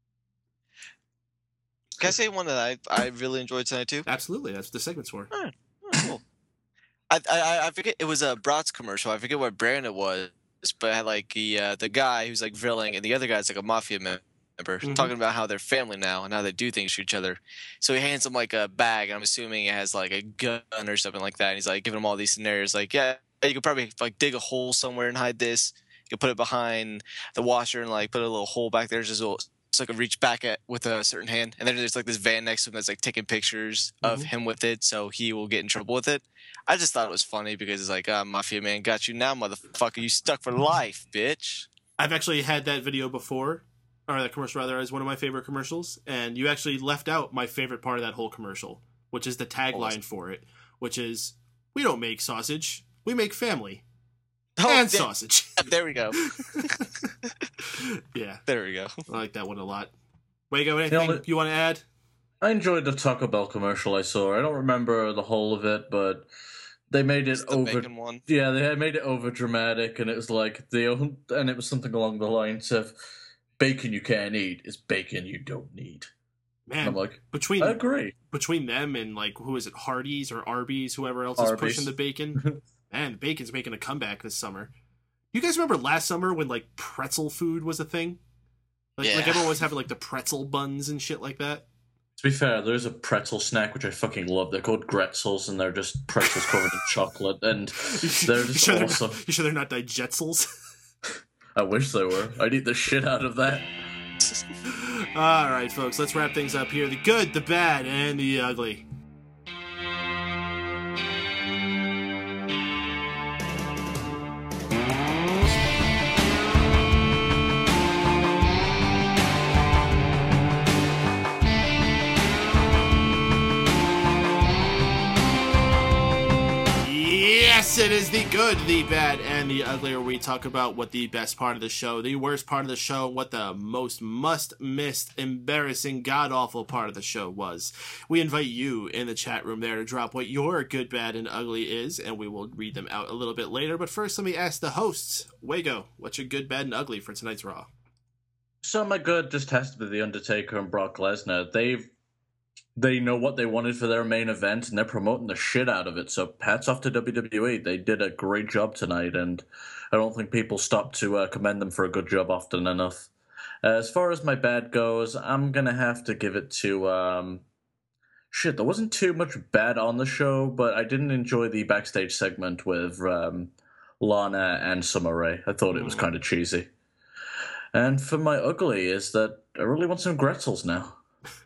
Can I say one that I I really enjoyed tonight too? Absolutely, that's what the segment's for. Oh, cool. I, I I forget it was a Bratz commercial. I forget what brand it was, but it had like the uh, the guy who's like grilling, and the other guy's like a mafia member Mhm. talking about how they're family now and how they do things to each other. So he hands him like a bag, and I'm assuming it has like a gun or something like that. And he's like giving him all these scenarios, like yeah, you could probably like dig a hole somewhere and hide this. You could put it behind the washer and like put a little hole back there, just a little, so I could reach back at with a certain hand. And then there's like this van next to him that's like taking pictures of Mhm. him with it, so he will get in trouble with it. I just thought it was funny because it's like, ah, mafia man, got you now, motherfucker. You stuck for life, bitch. I've actually had that video before, or that commercial rather, as one of my favorite commercials, and you actually left out my favorite part of that whole commercial, which is the tagline for it, which is, we don't make sausage, we make family. Oh, and there- sausage. There we go. Yeah, There we go. I like that one a lot. Wago, anything Yeah, you want to add? I enjoyed the Taco Bell commercial I saw. I don't remember the whole of it, but they made it It's the over. bacon one. Yeah, they had made it over dramatic, and it was like the and it was something along the lines of bacon you can't eat is bacon you don't need. And Man, I'm like, between I agree. between them and like who is it, Hardee's or Arby's, whoever else is Arby's. pushing the bacon, man, the bacon's making a comeback this summer. You guys remember last summer when like pretzel food was a thing? Like, like Yeah. everyone was having like the pretzel buns and shit like that. To be fair, there's a pretzel snack which I fucking love. They're called Gretzels, and they're just pretzels covered in chocolate, and they're just you sure awesome. They're not, you sure they're not Digetsels? I wish they were. I'd eat the shit out of that. All right, folks, let's wrap things up here. The good, the bad, and the ugly. Yes, it is the good, the bad, and the ugly, where we talk about what the best part of the show, the worst part of the show, what the most must-missed, embarrassing, god-awful part of the show was. We invite you in the chat room there to drop what your good, bad, and ugly is, and we will read them out a little bit later. But first, let me ask the hosts. Wago, what's your good, bad, and ugly for tonight's Raw? So my good just has to be The Undertaker and Brock Lesnar. They've They know what they wanted for their main event, and they're promoting the shit out of it. So hats off to W W E. They did a great job tonight, and I don't think people stop to uh, commend them for a good job often enough. Uh, as far as my bad goes, I'm going to have to give it to... Um, shit, there wasn't too much bad on the show, but I didn't enjoy the backstage segment with um, Lana and Summer Rae. I thought it was kind of cheesy. And for my ugly is that I really want some Gretzels now.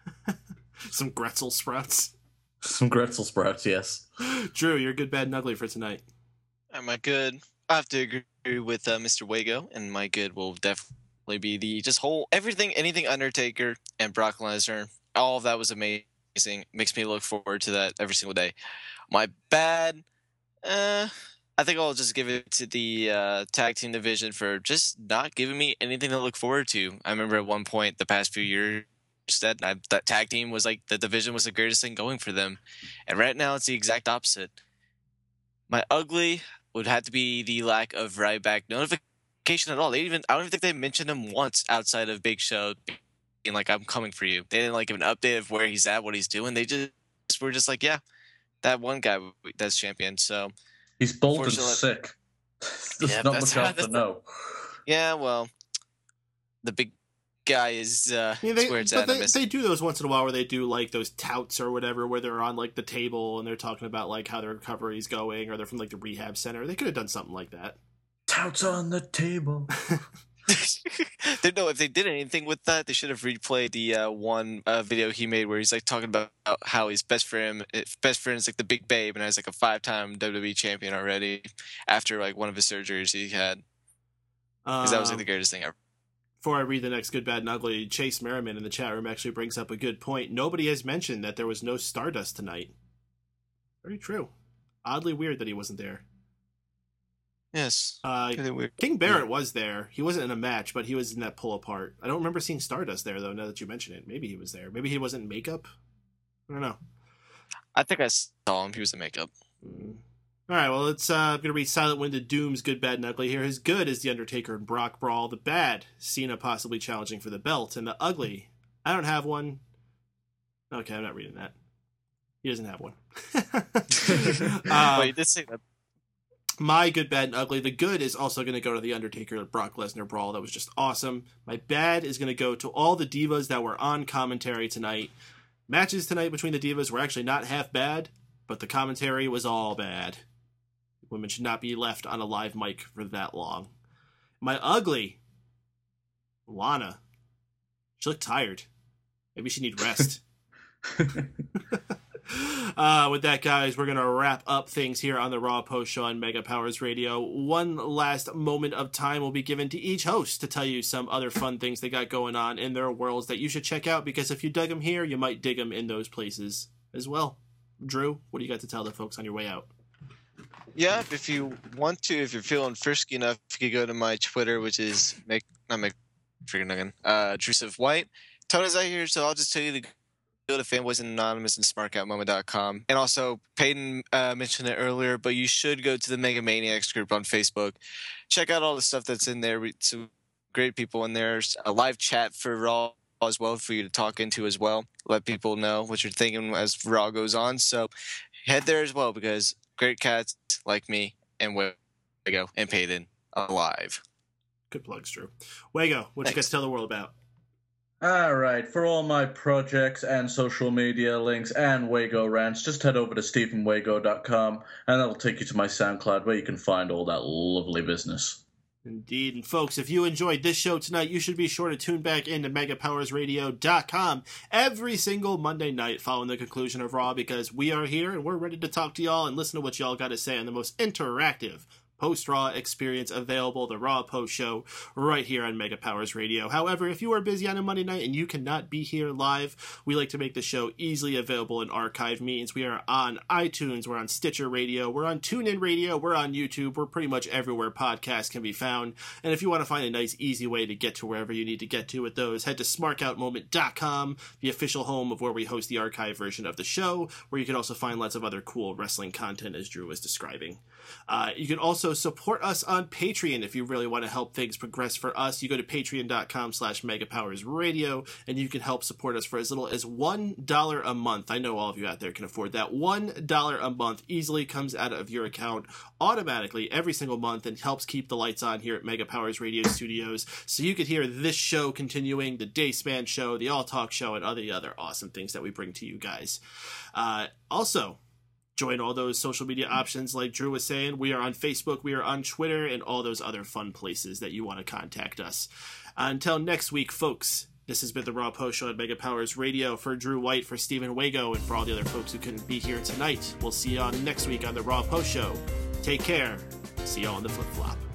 Some Gretzel sprouts. Some Gretzel sprouts, yes. Drew, you're good, bad, and ugly for tonight. Am I good? I have to agree with uh, Mister Wago, and my good will definitely be the just whole everything, anything Undertaker and Brock Lesnar. All of that was amazing. Makes me look forward to that every single day. My bad, uh, I think I'll just give it to the uh, tag team division for just not giving me anything to look forward to. I remember at one point the past few years, that I, that tag team was like the division was the greatest thing going for them, and right now it's the exact opposite. My ugly would have to be the lack of Ryback notification at all. They even I don't even think they mentioned him once outside of Big Show being like, "I'm coming for you." They didn't like give an update of where he's at, what he's doing. They just were just like, "Yeah, that one guy that's champion." So he's bold and sick. There's yeah, not that's much else to know. Yeah, well, the big guy is uh yeah, they, where it's but at. They, they do those once in a while where they do like those touts or whatever, where they're on like the table and they're talking about like how their recovery is going, or they're from like the rehab center. They could have done something like that. Touts on the table. they, no, if they did anything with that, they should have replayed the uh, one uh, video he made where he's like talking about how his best friend, best friend is like the Big Babe, and has like a five-time W W E champion already after like one of his surgeries he had. Because um, that was like the greatest thing ever. Before I read the next good, bad, and ugly, Chase Merriman in the chat room actually brings up a good point. Nobody has mentioned that there was no Stardust tonight. Very true. Oddly weird that he wasn't there. Yes. Uh, King Barrett yeah. was there. He wasn't in a match, but he was in that pull apart. I don't remember seeing Stardust there, though, now that you mention it. Maybe he was there. Maybe he wasn't in makeup? I don't know. I think I saw him. He was in makeup. Mm. All right, well, it's uh, going to read Silent Wind of Doom's good, bad, and ugly here. His good is The Undertaker and Brock Brawl. The bad, Cena possibly challenging for the belt. And the ugly, I don't have one. Okay, I'm not reading that. He doesn't have one. uh, Wait, this thing. My good, bad, and ugly. The good is also going to go to The Undertaker and Brock Lesnar Brawl. That was just awesome. My bad is going to go to all the divas that were on commentary tonight. Matches tonight between the divas were actually not half bad, but the commentary was all bad. Women should not be left on a live mic for that long. My ugly, Lana. She looked tired. Maybe she need rest. uh, with that, guys, we're going to wrap up things here on the Raw Post Show on Mega Powers Radio. One last moment of time will be given to each host to tell you some other fun things they got going on in their worlds that you should check out, because if you dug them here, you might dig them in those places as well. Drew, what do you got to tell the folks on your way out? Yeah, if you want to, if you're feeling frisky enough, you could go to my Twitter, which is make not make freaking again, uh, Drusive White. Tony's out here, so I'll just tell you to go to Fanboys Anonymous and Smart Cat Moment dot com. And also, Peyton uh, mentioned it earlier, but you should go to the Mega Maniacs group on Facebook. Check out all the stuff that's in there. Some great people in there. A live chat for Raw as well for you to talk into as well. Let people know what you're thinking as Raw goes on. So head there as well, because great cats like me and Wago and Peyton alive. Good plugs, Drew. Wago, what you got to tell the world about? All right, for all my projects and social media links and Wago rants, just head over to stephen wago dot com, and that'll take you to my SoundCloud where you can find all that lovely business. Indeed. And folks, if you enjoyed this show tonight, you should be sure to tune back into mega powers radio dot com every single Monday night following the conclusion of Raw, because we are here and we're ready to talk to y'all and listen to what y'all got to say on the most interactive post-Raw experience available, the Raw Post Show, right here on Mega Powers Radio. However, if you are busy on a Monday night and you cannot be here live, we like to make the show easily available in archive means. We are on iTunes, we're on Stitcher Radio, we're on TuneIn Radio, we're on YouTube, we're pretty much everywhere podcasts can be found. And if you want to find a nice, easy way to get to wherever you need to get to with those, head to smart out moment dot com, the official home of where we host the archive version of the show, where you can also find lots of other cool wrestling content, as Drew was describing. Uh, you can also support us on Patreon if you really want to help things progress for us. You go to patreon dot com slash megapowersradio, and you can help support us for as little as one dollar a month. I know all of you out there can afford that. one dollar a month easily comes out of your account automatically every single month and helps keep the lights on here at Mega Powers Radio Studios, so you could hear this show continuing, the Dayspan Show, the All Talk Show, and all the other awesome things that we bring to you guys. Uh, also, join all those social media options like Drew was saying. We are on Facebook, we are on Twitter, and all those other fun places that you want to contact us. Until next week, folks, this has been the Raw Post Show at Mega Powers Radio. For Drew White, for Stephen Wago, and for all the other folks who couldn't be here tonight, we'll see you on next week on the Raw Post Show. Take care. See you all on the flip-flop.